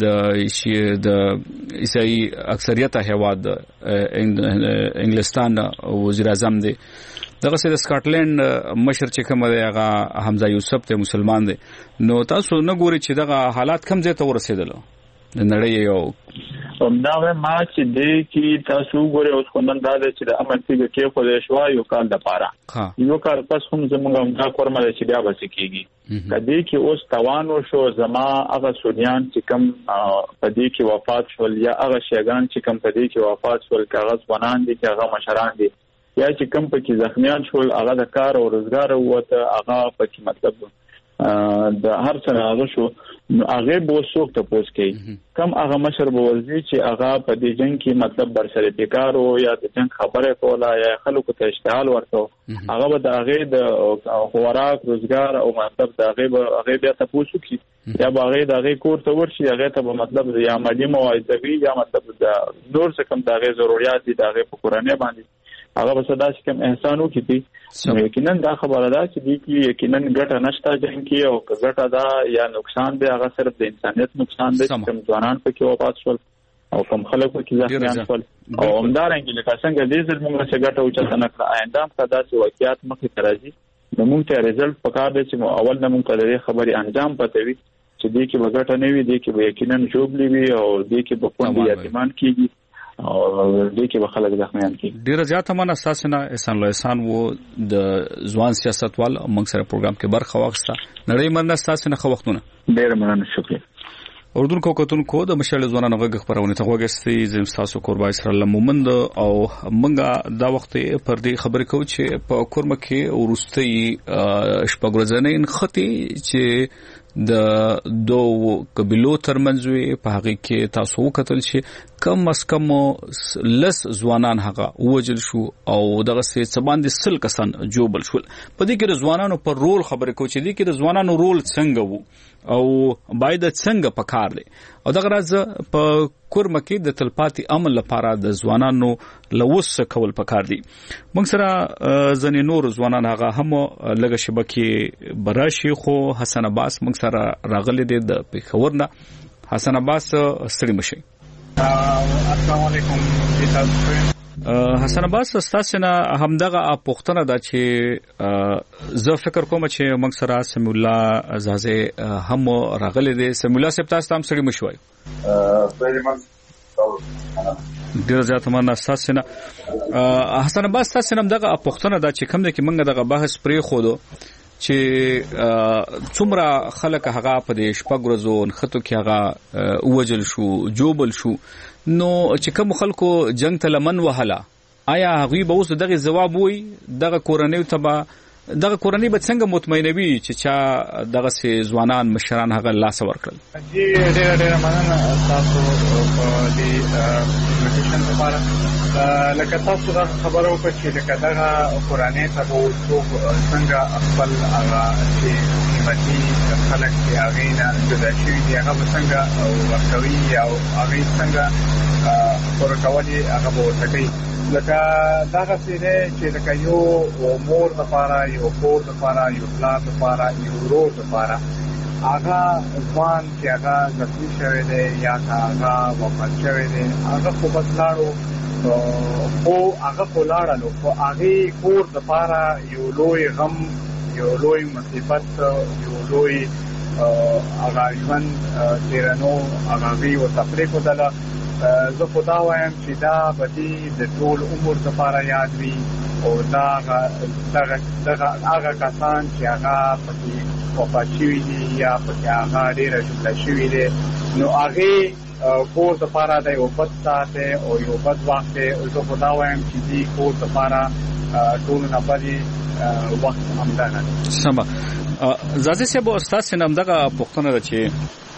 د د عیسائی اکثریت هواد انګلستان وزیر اعظم دی دغه سره سکاټلند مشر چې کوم دی هغه حمزه یوسف ته مسلمان دی نو تاسو نه ګوري چې دغه حالات کم ځای ته ورسېدل د نړۍ یو دا ما چې دی کې تاسو ګوري اوس کومن دا چې د امن کې کې خو د شوا یو کال د پاره یو کال پس هم زموږ دا کورمه چې بیا بس کېږي کدی کې اوس توان شو زما هغه سونیان چې کم پدې کې وفات شول یا هغه شیګان چې کم پدې کې وفات شول کاغذ بنان دي هغه مشران دي یا چې کم پکې زخمیان شول هغه د کار او روزګار وته هغه پکې مطلب د هر څه هغه شو نو هغه به څوک ته پوس کوي کم هغه مشر به ورځي چې هغه په دې جنگ کې مطلب برسره بیکار او یا د جنگ خبره کوله یا خلکو ته اشتعال ورکو هغه به د هغه د خوراک روزګار او مطلب د هغه به هغه بیا ته پوسو کی یا به هغه د هغه کور ته ورشي هغه ته به مطلب یا مالی موعظوي یا مطلب د نور څه کم د هغه ضرورت دي د هغه په قرانه باندې هغه به صدا چې کوم احسانو کیږي یقینا دا خبره ده چې دې کې یقینا ګټه نشته جنگ کې او ګټه ده یا نقصان دی هغه صرف د انسانيت نقصان دی چې کوم ځوانان پکې وفات شول او کوم خلک پکې ځخمیان شول او همدارنګه لکه څنګه دې ځل موږ څه ګټه او چې نه کړه آینده هم دا چې واقعیت مخې ته راځي نو موږ ته رزلټ پکار دی چې اول نه موږ ته د خبرې انجام پته وي چې دې کې به ګټه نه وي دې کې به یقینا جوړلی وي او دې کې به کوم یتیمان کیږي او دې کې به خلک زخمیان کی ډیر زیاته من اساسنه احسان الله احسان وو د ځوان سیاستوال موږ سره پروګرام کې برخه واخیسته نړۍ من اساسنه خو وختونه ډیر مننه شکریہ اردن کو کتون کو د مشال ځوانانو غږ خبرونه ته وګستې زم تاسو قربای سره لمومند او منګه دا وخت پر دې خبرې کو چې په کورمه کې ورستي شپږورځنې خطي چې د دوه قبيلو ترمنځ په هغه کې تاسو وکتل چې کم اس کم لس ځوانان هغه وجل شو او دغه څه باندې سل کسان جوبل شول په دې کې ځوانانو پر رول خبرې کو چې دې کې ځوانانو رول څنګه وو او باید څنګه پکار دي او دغه راز په کورمه کې د تلپاتي عمل لپاره د ځوانانو لوس کول پکار دي موږ سره ځنې نور ځوانان هغه هم لږه شبکه براشي خو حسن عباس موږ سره راغلي دي د پیښورنه حسن عباس ستړي مشي السلام علیکم حسن عباس تاسو نه همدغه پوښتنه ده چې زه فکر کوم چې موږ سره سمی الله زازه هم راغلي دي سمی الله سپ تاسو هم سړي مشوي ډیر زیات مننه تاسو نه حسن عباس تاسو نه همدغه پوښتنه ده چې کوم د کې موږ دغه بحث پرې خو دو چې څومره خلک هغه په دې شپږورځو نخته کې هغه وجل شو جوبل شو نو چې کوم خلکو جنگ ته لمن وهلا آیا هغه به اوس دغه جواب وي دغه کورنۍ ته دغه کورنۍ به څنګه مطمئنوي چې چا دغه سي ځوانان مشران هغه لاس ورکړل جی ډېر ډېر مننه تاسو په دې انفارمیشن لپاره لکه تاسو دا خبرو په چې لکه دغه کورنۍ ته به څنګه خپل هغه چې قیمتي خلک چې هغه نه جدا شوي دي هغه به څنګه ورکوي او هغه څنګه ورکولي هغه به ورکوي لکه دغه څه چې لکه یو مور لپاره یو کور لپاره یو پلار لپاره یو ورور لپاره هغه ځوان چې هغه زخمي شوی دی یا هغه وفات شوی دی هغه خو بس لاړو خو هغه خو لاړلو خو هغه کور لپاره یو لوی غم یو لوی مصیبت یو لوی هغه ژوند تیرنو هغه وی او تفریق ودله زه خدا وایم چې دا بدی د ټول عمر لپاره یاد وي او دا دغه دغه هغه کسان چې هغه پکې وفات شوي دي یا پکې هغه ډېر جمله شوي دي نو هغه کور لپاره د یو بد ساعت او یو بد وخت او زه خدا وایم چې دې کور لپاره ټول نه پدې وخت هم ده سم زازه سه به استاد سينم دغه پوښتنه ده چې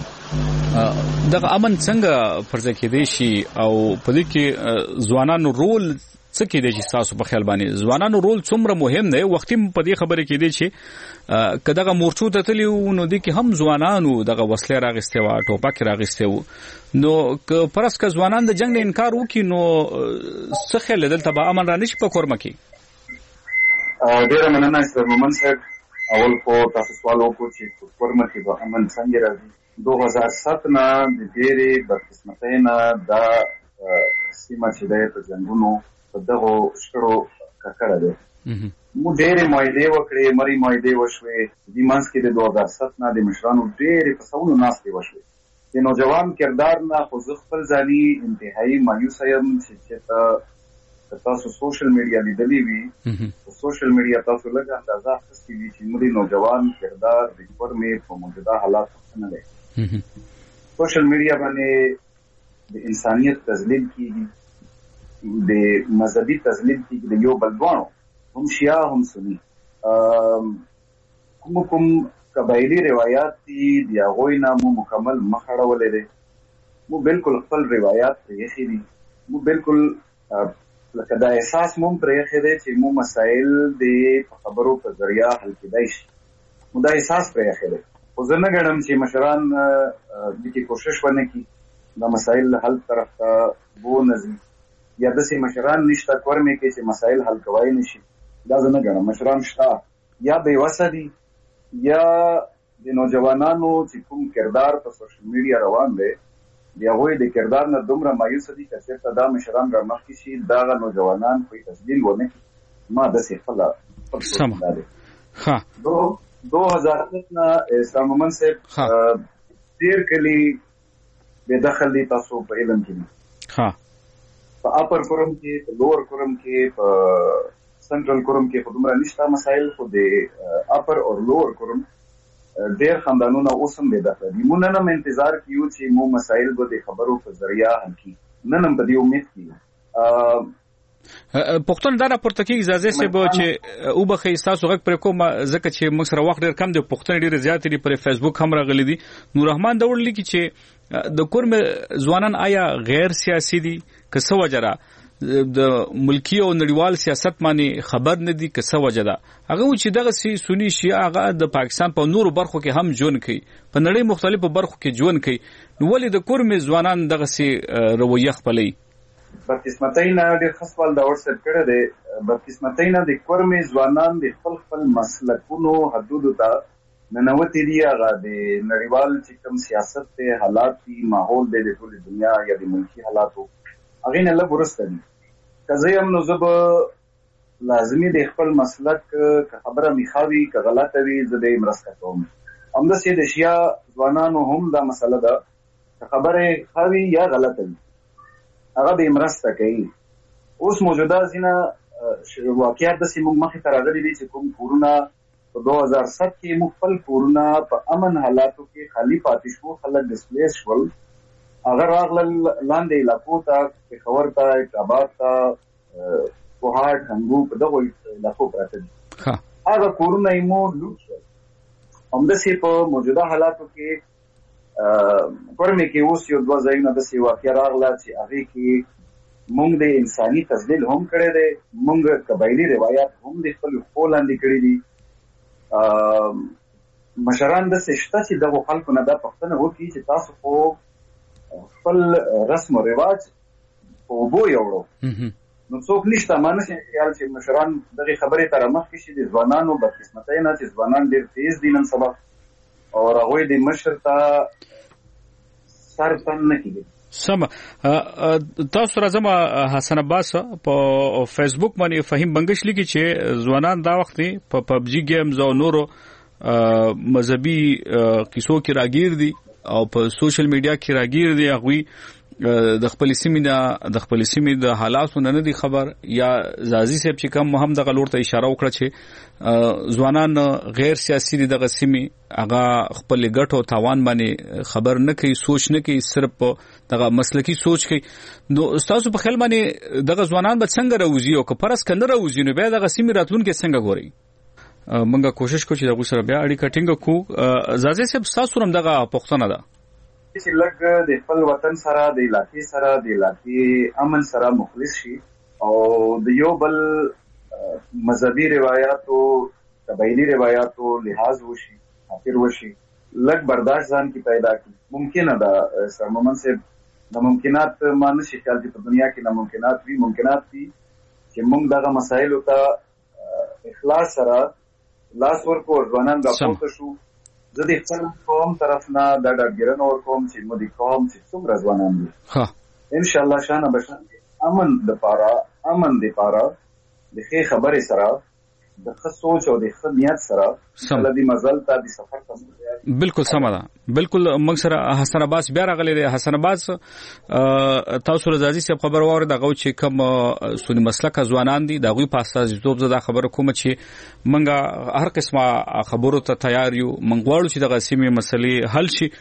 دغه امن څنګه فرض کېدی شي او په دې کې ځوانانو رول څه کېدی شي تاسو په خیال باندې ځوانانو رول څومره مهم دی وختي په دې خبره کېدی چې کداغه مورچو ته تلی نو دي کې هم ځوانانو دغه وسله راغسته و ټوپک راغسته و نو که پرس که ځوانان د جنگ نه انکار وکړي نو څه خل دلته به امن را نشي په کورمه کې ډیر مننه چې مومن صاحب اول کو تاسو سوال وکړو چې په کورمه کې به امن څنګه راځي دو هزار سات نه د ډېرې بدقسمتۍ نه دا سیمه چې دی په جنګونو په دغو شخړو ککړه دی موږ ډېرې معاهدې وکړې مرۍ معاهدې وشوې دې منځ کې د دو هزار سات نه د مشرانو ډېرې په سلونو ناستې وشوې د نوجوان کردار نه خو زه خپل ځاني انتهایي مایوسه یم چې چېرته که تاسو سوشل میډیا لیدلې وي په سوشل میډیا تاسو لږ اندازه اخیستې وي چې موږ د نوجوان کردار د کورمې په موجوده حالاتو څه نه دی سوشل میډیا باندې د انسانیت تذلیل کیږي د مذهبي تضلیل کې د یو بل دوانو هم شیعه هم سنی کوم کوم قبایلی روایات دي د هغوی نه مو مکمل مخ اړولی دی مو بالکل خپل روایات پرېښي دي مو بالکل لکه دا احساس مو پرېښی دی چې مو مسایل د خبرو په ذریعه حل کېدای شي مو دا احساس پرېښی دی خو زه نه ګڼم چې مشران دې کوشش ونه کړي دا مسایل حل طرف ته ونه ځي یا داسې مشران نشته کورمې کې چې مسایل حل کوای نه شي دا زه نه ګڼم مشران شته یا بېوسه دي یا د نوجوانانو چې کوم کردار په سوشل میډیا روان دی د هغوی د کردار نه دومره مایوسه دي که چېرته دا مشران را مخکې شي دغه نوجوانان خو یې تسلیل ونه کړي ما داسې خپله سمه ښه دو دو هزار نه اسلام مومن صاحب ډېر کلي بې دخل دي تاسو په علم کې ښه په اپر کورم کې په لوور کورم کې په سنټرل کورم کې خو دومره نشته مسایل خو د اپر او لوور کورم ډېر خاندانونه اوس هم بې دخله دي مونږ نن هم انتظار کیو چې مو مسایل به د خبرو په ذریعه حل کړي نن هم په دې امید کیو پښتون دا راپورته کې اجازه سه به چې او بخې تاسو غږ پر کوم ځکه چې موږ سره وخت ډېر کم دی پښتون ډېر زیات دي پر فیسبوک هم راغلي دي نور رحمان دا وړل کی چې د کورم ځوانان آیا غیر سیاسي دي که څه وجره د ملکی او نړیوال سیاست باندې خبر نه دي که څه وجه ده هغه چې دغه سي سنی شیعه هغه د پاکستان په نورو برخو کې هم جون کوي په نړۍ مختلفو برخو کې جون کوي نو ولې د کورم ځوانان دغه سي رویه خپلې بدقسمتۍ نه ډېر ښه سوال دا ورسره کړی دی بدقسمتۍ نه د کورم ځوانان د خپل خپل مسلکونو حدودو ته ننوتې دي هغه د نړیوال چې کوم سیاست دی حالات دي ماحول دی د ټولې دنیا یا د ملکي حالاتو هغې نه لږ وروسته دي که زه یم نو زه به لازمي د خپل مسلک که خبره میښه وي که غلطه وي زه به یې مرسته کوم همداسې د شیعه ځوانانو هم دا مسله ده که خبره ښه وي یا غلطه وي هغه به یې مرسته کوي اوس موجوده ځینه واقعیات داسې موږ مخې ته راغلي دي چې کوم کورونه په دو هزار سات کې موږ خپل کورونه په امن حالاتو کې خالي پاتې شو خلک ډسپلیس شول هغه راغلل لاندې علاقو ته پېښور ته اټاباد ته کوهاټ هنګو په دغو علاقو پراته دي هغه کورونه یې مو لوټ شول همداسې په موجوده حالاتو کې کورمې کې اوس یو دوه ځایونه داسې واقعه راغله چې هغې کې موږ د انساني تضلیل هم کړی دی موږ قبایلي روایات هم د خپلو پښو لاندې کړي دي مشران داسې شته چې دغو خلکو نه دا پوښتنه وکړي چې تاسو خو خپل رسم و رواج په اوبو یوړو نو څوک نشته ما نشي خیال چې مشران دغې خبرې ته رامخکې شي د ځوانانو بدقسمتۍ نه چې ځوانان ډېر تیز دي نن سبا او هغوی د مشر ته سر تن نه کېږي سم تاسو راځم حسن عباس په فیسبوک باندې فهیم بنگش لیکي چې ځوانان دا وخت په پبجي گیمز او نورو مذهبي کیسو کې راګیر دي او په سوشل میډیا کې راګیر دي هغوی د خپل سیمې نه د خپل سیمې د حالاتو نه دي خبر یا زازي صاحب چې کوم هم دغه لور ته اشاره وکړه چې ځوانان غیر سیاسي دي دغه سیمې هغه خپل ګټو تاوان باندې خبر نه کوي سوچ نه کوي صرف دغه مسلکی سوچ کوي نو تاسو په خیال باندې دغه ځوانان به څنګه راوځي او که پرس کنه راوځي نو بیا دغه سیمې راتلونکي څنګه ګوري منګه کوشش کو چې دغه سره بیا اړیکه ټینګ کو زازي صاحب تاسو هم دغه پښتنه ده چې لږ د خپل وطن سره د علاقې سره د علاقې امن سره مخلص شي او د یو بل مذهبي روایاتو قبایلي روایاتو لحاظ وشي خاطر وشي لږ برداشت ځان کې پیدا کړي ممکنه ده سر مومن صاحب د ممکنات ما نشي خیال چې په دنیا کې ناممکنات وي ممکنات دي چې موږ دغه مسایلو ته اخلاص سره لاس ورکو ځوانان راپورته شو زه د خپل قوم طرف نه دا ډاډګیرنه ورکوم چې مو د قوم چې څومره ځوانان دي انشاءالله شانه بشان امن دپاره امن دپاره د ښې خبرې سره د ښه سوچ او د ښه نیت سره د مزل ته د سفر ته بالکل سمه ده بالکل موږ سره حسن عباس بیا راغلی دی حسن عباس تاسو رضازي صاحب خبر واورید هغه چې کوم سنی مسلکه ځوانان دي د هغوی په استازیتوب زه دا خبره کوم چې موږ هر قسمه خبرو ته تیار یو موږ غواړو چې دغه سیمې مسلې حل شي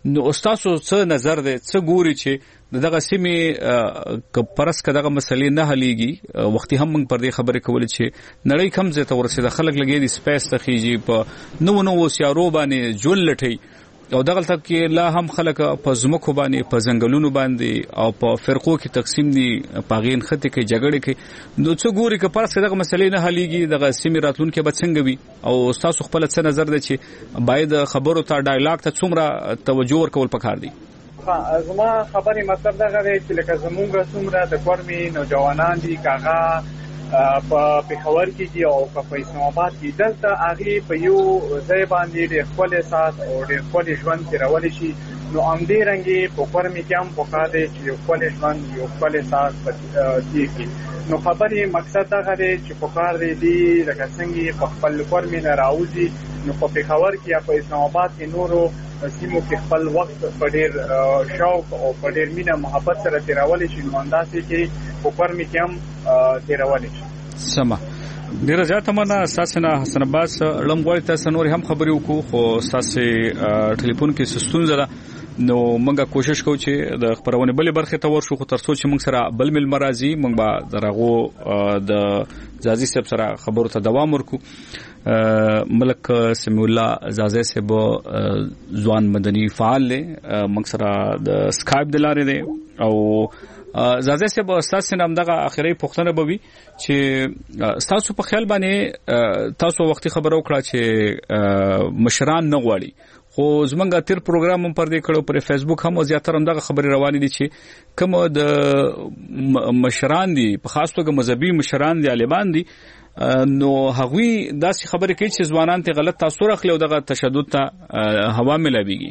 نو استاسو څه نظر دی څه ګوري چې دغه سیمه ک پرس کداغه مسلې نه حليږي وختي هم موږ پر دې خبرې کولې چې نړۍ کم زه ته ورسېده خلک لګي دي سپیس ته خيږي په نو نو سیارو باندې جول لټي او دغه تک کې لا هم خلک په زمکو باندې په ځنګلونو باندې او په فرقو کې تقسیم دي پاغین خته کې جګړې کې نو څه ګوري ک پرس دغه مسلې نه حليږي دغه سیمه راتلونکو به څنګه وي او تاسو خپل څه نظر دی چې باید خبرو ته ډایلاګ ته څومره توجه ورکول پکار دي زما خبرې مطلب دا غواړي چې لکه زمونږ څومره د کورمي نوجوانان دي کاغه په پېښور کې دي او په اسلام آباد کې دلته هغه په یو ځای باندې د خپل احساس او د خپل ژوند تیرول شي نو ام دې رنګي په کورمي کې هم پکاره دي چې خپل ژوند یو خپل احساس پاتې نو خبرې مقصد دا غواړي چې پکاره دي لکه څنګه په خپل کورمي نه راوځي نو په پېښور کې یا په اسلام آباد کې نورو سیمو کې خپل وخت په ډېر شوق او په ډېر مینه محبت سره تیرول شي نو انداسې کې په کورمي کې هم تیرول شي سما ډیره زیاته مننه اساسنا حسن عباس لمغوړی تاسو نور هم خبرې وکړو خو تاسو ټلیفون کې سستون زده نو موږ کوشش کوو چې د خبرونه بلې برخه ته ورشو خو تر څو چې موږ سره بل مل مرাজি موږ به درغو د ځاځي صاحب سره خبرو ته دوام ورکو ملک سمیع الله زازه صاحب ځوان مدني فعال له موږ سره د اسکایپ د لارې دی او زازه صاحب تاسو نام دغه اخیری پوښتنه بوي چې تاسو په خیال باندې تاسو وختي خبرو کړه چې مشران نه غواړي خو زمونږ تیر پروګرام هم پر دې کړو پر فیسبوک هم زیاتره هم دغه خبرې روانې دي چې کوم د مشران دي په خاص توګه مذهبي مشران دي عالمان دي نو هغوی داسې خبرې کوي چې ځوانان ته غلط تاثیر اخلي او دغه تشدد ته هوا ملويږي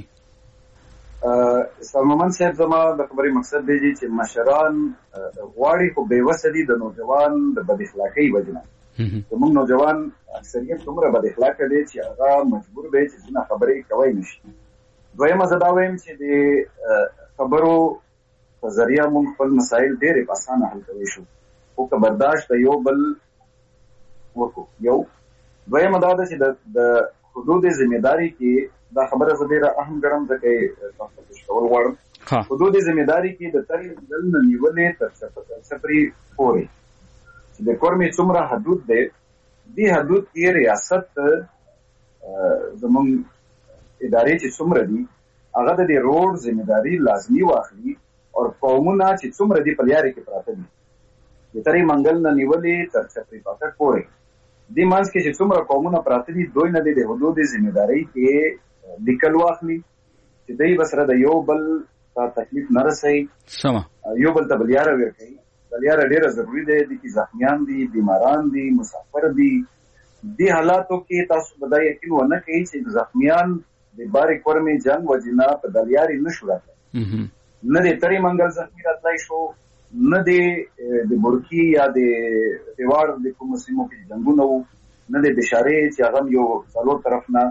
سلمان صاحب زما د خبرې مقصد دی چې مشران غواړي خو بې وسه دي د نوجوان د بد اخلاقۍ وجنه زموږ نوجوان اکثریت دومره بد اخلاقه دي چې هغه مجبور دی چې څنګه خبرې کوي نشي دویمه زه دا وایم چې د خبرو په ذریعہ موږ خپل مسایل ډېر په اسانه حل کولی شو خو که برداشت د یو بل وکړو یو دویمه دا ده چې د حدود ذمہداري کې دا خبره زه ډېره اهم ګڼم ځکه تاسو ته کول غواړم حدود ذمہداري کې د ترې دل نه نیولې تر سفري پورې چې د کورمي څومره حدود دی دې حدود کې ریاست زموږ ادارې چې څومره دي هغه د دې روډ ذمہداري لازمي واخلي او قومونه چې څومره دي په لارې کې پراته دي د ترې منګل نه نیولې تر سفري پاتک پورې دې منځ کې چې څومره قومونه پراته دي دوی نه د حدود ذمہداري کې لیکل واخلي چې دوی بسره د یو بل ته تکلیف نه رسوي سم یو بل ته بلیاره ورکوي بلیاره ډېره ضروري دی د کې زخمیان دي بیماران دي مسافر دي دې حالاتو کې تاسو به دا یقین ونه کوئ چې زخمیان د بارې کورمي جنگ وجنه په دلیاري نشو راتلی نه د ترې منګل زخمي راتلی شو نه د بورکي یا د دیوار د کومو سیمو کې جنګونه وو نه د بشارې چې هغه یو څلور طرف نه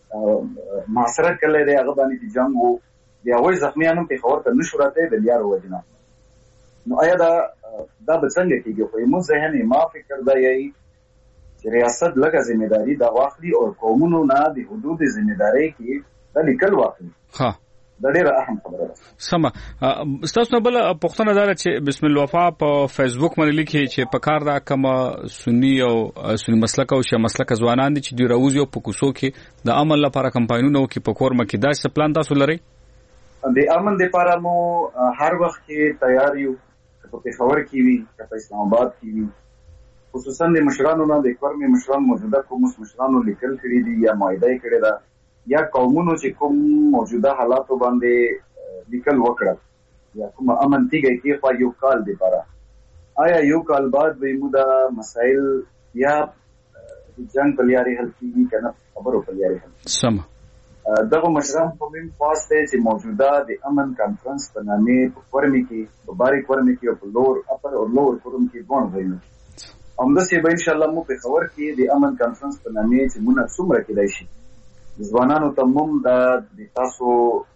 محاصره کړی دی هغه باندې جنګ وو د هغوی زخمیان هم پېښور ته نشو راتلی د لیارو وجنه نو آیا دا دا به څنګه کېږي خو زموږ ذهن یې ما فکر دا یی چې ریاست لږه ذمہداري دا واخلي او قومونو نه د حدود ذمہداري کې دا لیکل واخلي ها دا ډېره اهم خبره ده سم تاسو بل پوښتنه دار چې بسم الله وفا په فیسبوک باندې لیکي چې په کار دا کوم سنی او سنی مسلک او شه مسلک ځوانان دي چې دی راوځي په کوڅو کې د عمل لپاره کمپاینونه او کې په کور مکه داسې پلان تاسو لري د امن لپاره مو هر وخت کې تیار یو په پېښور کې وي په اسلام آباد کې وي خصوصا د مشرانو نه د کورمي مشران موجوده کوم مشرانو لیکل کړي دي یا معاهده کړي ده یا قومونو چې کوم موجوده حالاتو باندې لیکل وکړل یا کوم امن تیږي کې په یو کال دی لپاره آیا یو کال بعد به موږ د مسایل یا جنگ په لاري حل کیږي کنه خبرو په لاري حل سم دغه مشران په مين خاص دی چې موجوده د امن کانفرنس په نامه په کورمي کې په باري کورمي کې او په لور اپر او لور کورم کې ځوان وایي همداسې به ان شاء الله مو په خبر کې د امن کانفرنس په نامه چې مونږ څومره کېدای شي ځوانانو ته مم د تاسو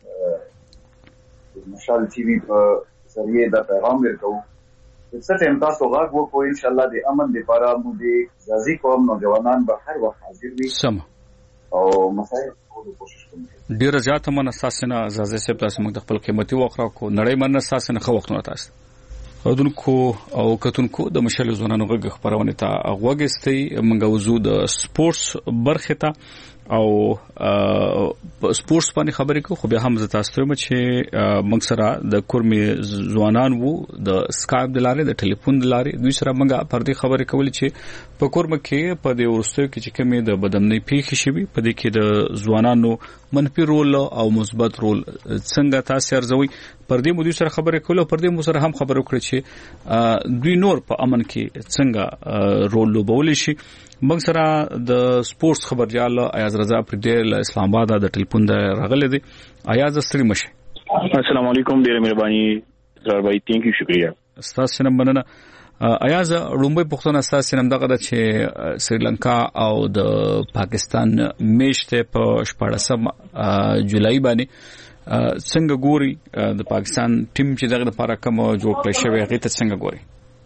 د مشال ټي وي په ذریعہ دا پیغام ورکو چې څه تاسو غاغ وکړو ان شاء الله د امن لپاره مو د ځازي قوم نوجوانان به هر وخت حاضر وي سم او مسایل ټول کوشش کوم. ډیر زیاته من اساسنه زازه سپ تاسو موږ خپل قیمتي وخت راکو نړۍ من اساسنه خو وختونه تاسو اودونکو او کتونکو د مشل زونانو غږ خبرونه ته غوګستي موږ وزو د سپورتس برخه ته او سپورتس باندې خبرې کو خو به هم زه تاسو ته چې موږ سره د کورمي ځوانان وو د سکایپ د لارې د ټلیفون د لارې دوی سره موږ پر دې خبرې کولې چې په کورم کې په دې ورستو کې چې کومې د بدمنۍ پیښې شوي په دې کې د ځوانانو منفي رول او مثبت رول څنګه تاسو ارزوي پر دې مو دوی سره خبرې کول او پر دې مو سره هم خبرې وکړي چې دوی نور په امن کې څنګه رول لوبول شي. موږ سره د سپورتس خبرجال ایاز رضا پردیل اسلام آباد د ټلیفون د راغله دي. ایاز ستړي مشه. السلام علیکم ډیر مهرباني سر بھائی ثانک یو شکریہ. استاد سنم مننه. ایاز لومبي پښتون استاد سنم دغه چې سریلانکا او د پاکستان میشته په شپږم جولای باندې څنګه ګوري د پاکستان ټیم چې دغه لپاره کوم جوړ کړی شوی هغه ته څنګه ګوري؟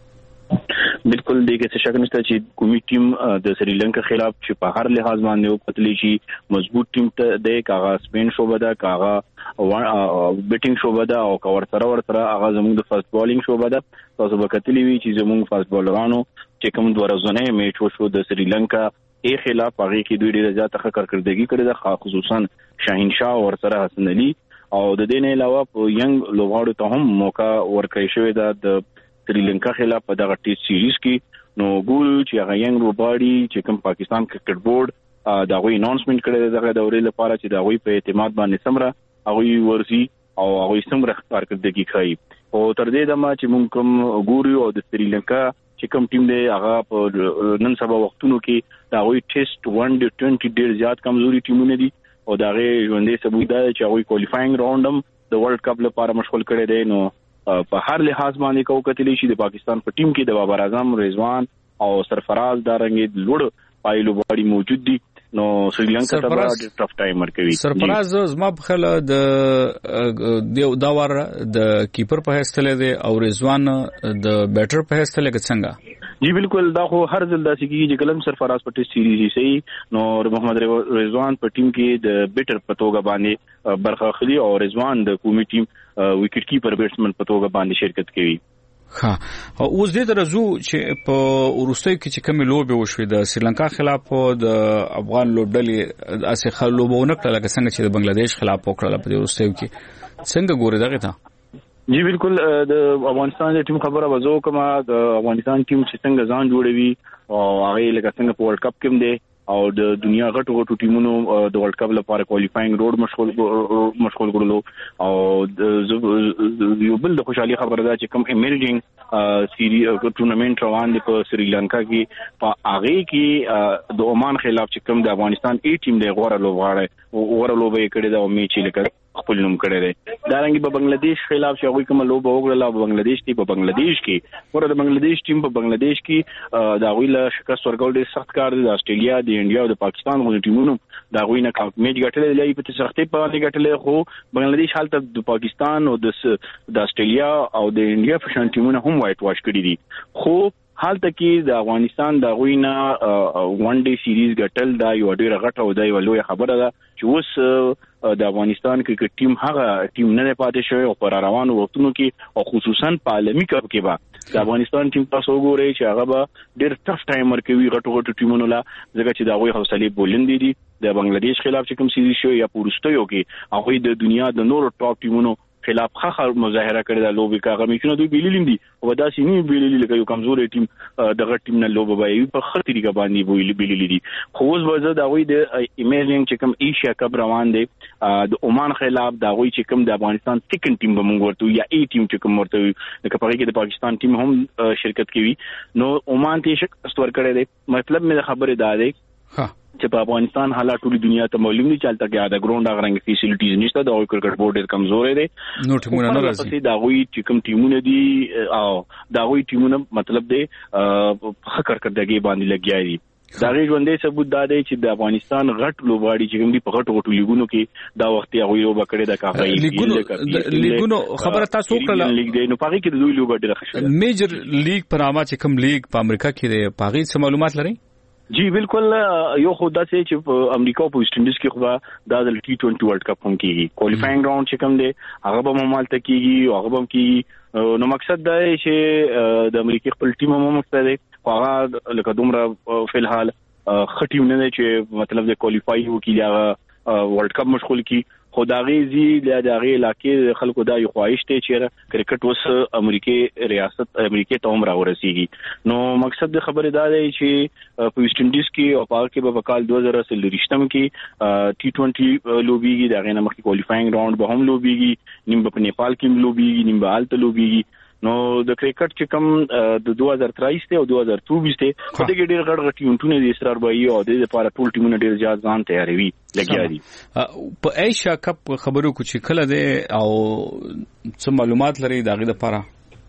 بالکل دیکھے څه شک نشته چې کومي ټیم د سریلانکا خلاف چې په هر لحاظ باندې او کتلی شي مضبوط ټیم ته د کاغه سپین شوبه ده کاغه بیټینګ شوبه ده او کور سره ور سره هغه زموږ د فاست بالینګ شوبه ده. تاسو به کتلی وی چې زموږ فاست بالرانو چې کوم دوه ورځې میچ وشو د سریلانکا ای خلاف هغه کې دوی ډیره زیاته کارکړدګي کړې ده خصوصا شاهین شاه ور سره حسن علي او د دې نه علاوه په ینګ لوغاړو ته هم موقع ورکړی شوی ده د سریلانکا خلاف په دغه ټیسټ سیریز کې. نو ګورو چې هغه ینګ روباډي چې کوم پاکستان کرکټ بورډ دا غوي اناونسمنت کړی دغه دورې لپاره چې دا غوي په اعتماد باندې سمره هغه ورزي او هغه سمره کارکړدګي کوي. او تر دې دمه چې موږ کوم ګورو او د سریلانکا چې کوم ټیم دی هغه په نن سبا وختونو کې دا غوي ټیسټ ون ډي ټوئنټي ډیر زیات کمزوري ټیمونه دي او دا غي ژوندې ثبوت ده چې هغه کوالیفاینګ راوند هم د ورلد کپ لپاره مشغول کړي دي. نو په هر لحاظ باندې کو کتلی شي د پاکستان په ټیم کې د بابر اعظم رضوان او سرفراز دارنګ لوړ پایلو باندې موجود دي. نو سریلانکا ته ډېر ټف ټایم ورکوي. سرفراز زما په خله د دا ور د کیپر په حیث تل دی او رضوان د بیټر په حیث تل څنګه؟ جی بالکل دا خو هر ځل داسې کیږي چې کلم سرفراز په ټیسټ سیریز صحیح نو محمد رضوان په ټیم کې د بیټر په توګه باندې برخه اخلي او رضوان د قومي ټیم وکټ کیپر بیټسمن په توګه باندې شرکت کوي. ها اوس دې درځو چې په ورستۍ کې چې کوم لوبي وشوي د سریلانکا خلاف د افغان لوبډلې اسې خلوبونه کړل لکه څنګه چې د بنگلاديش خلاف وکړل په ورستۍ کې څنګه ګوري دغه ته؟ جی بالکل د افغانستان د ټیم خبره وځو کومه د افغانستان ټیم چې څنګه ځان جوړوي او هغه لکه څنګه په ورلد کپ کې دی او د دنیا غټو غټو ټیمونو د ورلد کپ لپاره کوالیفاینګ روډ مشغول مشغول کړلو او یو بل د خوشحالي خبره ده چې کوم ایمرجنګ سیری ټورنمنت روان دي په سریلانکا کې په هغه کې د عمان خلاف چې کوم د افغانستان ای ټیم د غوړه لوبغاړي غوړه لوبې کړې ده او میچ لکه خپل نوم کړی دی. دا رنګ په بنگلاديش خلاف چې هغه کوم لوب وګړل په بنگلاديش کې په بنگلاديش کې ورته د بنگلاديش ټیم په بنگلاديش کې دا ویله شکست ورکول ډیر سخت کار دی. د استرالیا د انډیا او د پاکستان غوښتي ټیمونو دا غوینه کاپ میچ ګټلې دی په سختۍ په باندې ګټلې خو بنگلاديش حالت د پاکستان او د استرالیا او د انډیا په شان ټیمونو هم وایټ واش کړی دي. خو حالت کې د افغانستان د غوینه ون ډے سیریز ګټل دا یو ډیره غټه او دا یو لوی خبره ده چې اوس د افغانستان کرکټ ټیم هغه ټیم نه پاتې شوی او پر روانو وختونو کې او خصوصا په عالمي کپ کې به د افغانستان ټیم تاسو وګورئ چې هغه به ډیر ټف ټایم ورکوي غټو غټو ټیمونو لا ځکه چې دا غوي حوصله بولندې دي. د بنگلاديش خلاف چې کوم سیریز شو یا پورستیو کې هغه د دنیا د نورو ټاپ ټیمونو خلاف خخر مظاهره کړی دا لوبي کاغه میچونه دوی بیللیم دي او دا سینې بیللی لکه یو کمزوري ټیم دغه ټیم نه لوب وایي په خطر طریقه باندې ویلي بیللی دي. خو اوس وځه دا وایي د ایمرجنګ چې کوم ایشیا کپ روان دي د عمان خلاف دا وایي چې کوم د افغانستان سیکنډ ټیم به مونږ ورته یا ای ټیم چې کوم ورته لکه په کې د پاکستان ټیم هم شرکت کوي. نو عمان ته شکست ورکړی دی. مطلب مې خبره دا ده ها چې په افغانستان حالات ټول دنیا ته معلوم دي چالتہ کې دا ګراوند غرنګ فیسیلیټیز نشته دا کرکټ بورډ ډېر کمزورې دي. نو ټیمونه نه راځي دا غوي چې کوم ټیمونه دي او دا غوي ټیمونه مطلب دی په کرکټګي باندې لګیایي. دا غي ژوندې ثبوت دا دی چې د افغانستان غټ لوبغاړي چې کوم دي په غټو غټو لیګونو کې دا وخت هغه یو بکړې د کافي لیګونو لیګونو خبره تاسو کړل لیګ دی نو پاره کې د دوی لوګ ډېر ښه میجر لیګ پر عامه چې کوم لیګ په امریکا کې دی پاغي څه معلومات لري؟ جی بالکل یو خدا سے چې امریکا په ویسټ انډیز کې خو دا د ټي ټوئنټي ورلد کپ هم کیږي کوالیفاینګ راوند چې کوم دی هغه به ممال ته کیږي او هغه هم کیږي نو مقصد دا دی چې د امریکا خپل ټیم هم مقصد دی هغه لکه دومره فلحال خټیم نه دی چې مطلب د کوالیفای وکړي هغه ورلد کپ مشغول کی خداغي زی د دغه علاقې خلکو دا یو خواهش ته چې کرکټ وس امریکای ریاست امریکای ته هم راورسیږي نو مقصد د خبره دا دی چې په ویسټ انډیز کې او پاک کې په کال دوه زره سلریشتم کې ټي ټوئنټي لوبيږي دغه نه مخکې کوالیفاینګ راوند به هم لوبيږي نیم په نیپال کې لوبيږي نیم په الته لوبيږي نو د کرکټ چې کوم د دوه هزار تریس ته او دوه هزار چوبیس ته په دې کې ډېر غټ غټ ټیمونه د اسرار بایي او د لپاره ټول ټیمونه ډېر زیات ځان تیاروي لګیا دي په ایشیا کپ خبرو کو چې کله ده او څه معلومات لري دغه لپاره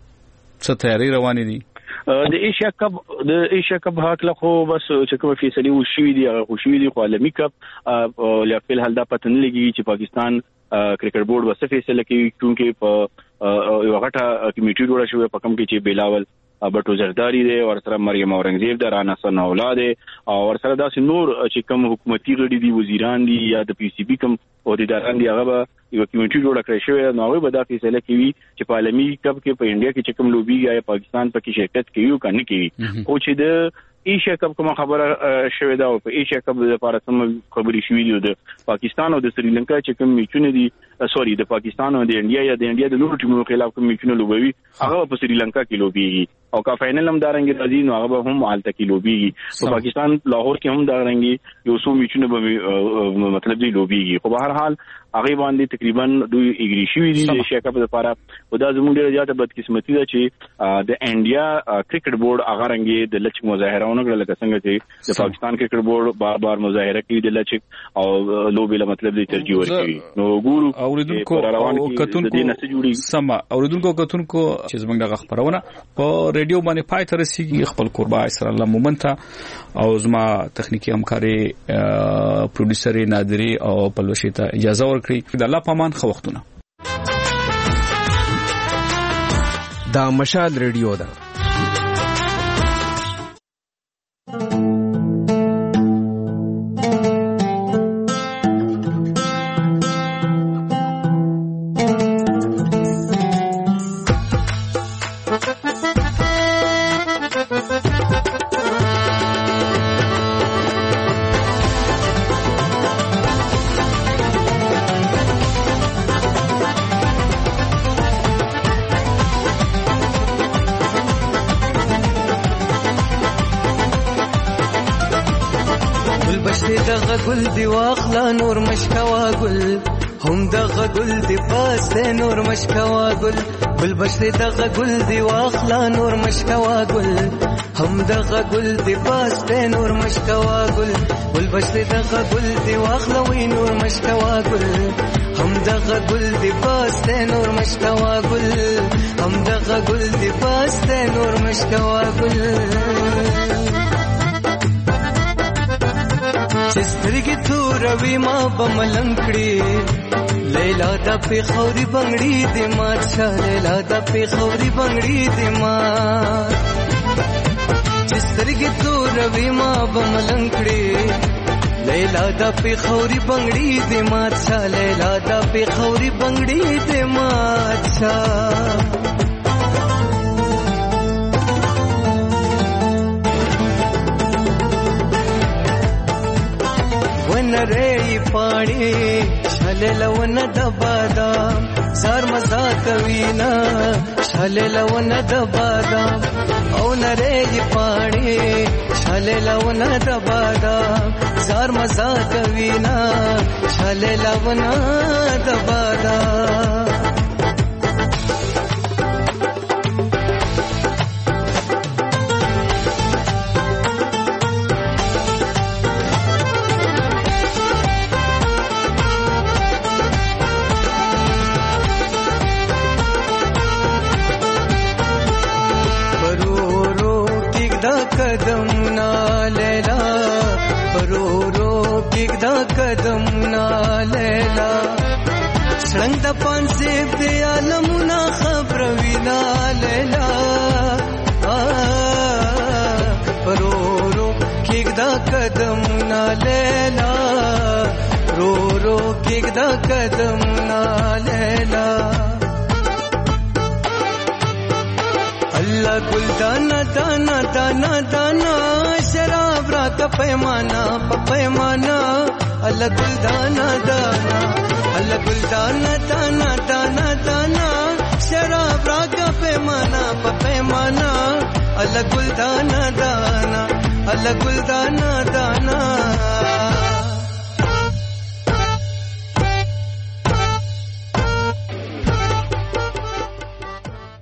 څه تیاری روانه دي د ایشیا کپ د ایشیا کپ حق له خو بس چې کوم فیصله وشوي دي هغه خوشوي دي خو عالمي کپ له خپل حل دا پته نه لګي چې پاکستان کرکټ بورډ وسه فیصله کوي چې په یو غټه کمیټي جوړه شوې په کوم کې چې بلاول بټو زرداری دی او سره مریم اورنګزیب د رانا سن اولاد او سره داسې نور چې کوم حکومتي غړي دي وزیران دي یا د پی سی بي کوم عہدیداران دي هغه یو کمیټي جوړه کړې شوې نو هغه به دا فیصله کوي چې په عالمي کپ کې په انډیا کې چې کوم لوبي یا پاکستان پکې شرکت کوي او کنه کوي او چې د ایشیا کپ کوم خبره شوې ده او په ایشیا کپ لپاره سم خبرې شوې دي د پاکستان او د سریلانکا چې کوم میچونه دي سوري د پاکستان او د انډیا یا د انډیا د نورو ټیمونو خلاف کوم میچونه لوبوي هغه په سریلانکا کې لوبيږي او کا فائنل هم دارنګي راځي نو هغه هم حالت کې لوبيږي په پاکستان لاهور کې هم دارنګي یو څو میچونه به مطلب دی لوبيږي خو بهر حال هغه باندې تقریبا دوی اګری شوې دي د ایشیا کپ لپاره او دا زموږ ډیره زیاته بدقسمتي ده چې د انډیا کرکټ بورډ هغه رنګي د لچ مظاهرهونه کړل لکه څنګه چې د پاکستان کرکټ بورډ بار بار مظاهره کوي د لچ او لوبي له مطلب دی ترجیح ورکوي نو ګورو اوریدونکو او کتونکو سما اوریدونکو کتونکو چې زموږ د خبرونه په ریډیو باندې پای ته رسیدي خپل قربا اسر الله مومنت او زما تخنیکی همکاري پروډوسر نادری او پلوشي ته اجازه ورکړي د الله پامان خو وختونه دا مشال ریډیو ده گل دی واخلا نور مشکوا گل هم دغه گل دی پاسته نور مشکوا گل گل بشری دغه گل دی واخلا نور مشکوا گل هم دغه گل دی پاسته نور مشکوا گل گل بشری دغه گل دی واخلا وی نور مشکوا گل هم دغه گل دی پاسته نور مشکوا گل هم دغه گل دی پاسته نور مشکوا گل چسترګي توروي ما بملنکړي لیلا د په خوري بنگړي دې ما څا لیلا د په خوري بنگړي دې ما چسترګي توروي ما بملنکړي لیلا د په خوري بنگړي دې ما څا لیلا د په خوري بنگړي دې ما څا نری پانی شل لون دبادا سر مزا کوینا شل لون دبادا او نری پانی شل لون دبادا سر مزا کوینا شل لون دبادا قدمنا لیلا برورو کېږدا قدمنا لیلا شرنګ د پانسیب دی عالمنا خبروینا لیلا برورو کېږدا کېږده قدمونه لیلا الله ګل دانا دانا دانا دانا شراب را کا پیمانا په پیمانا الله ګل دانا دانا الله ګل دانا دانا دانا دانا شراب را کا پیمانا په پیمانا الله ګل دانا دانا الله ګل دانا دانا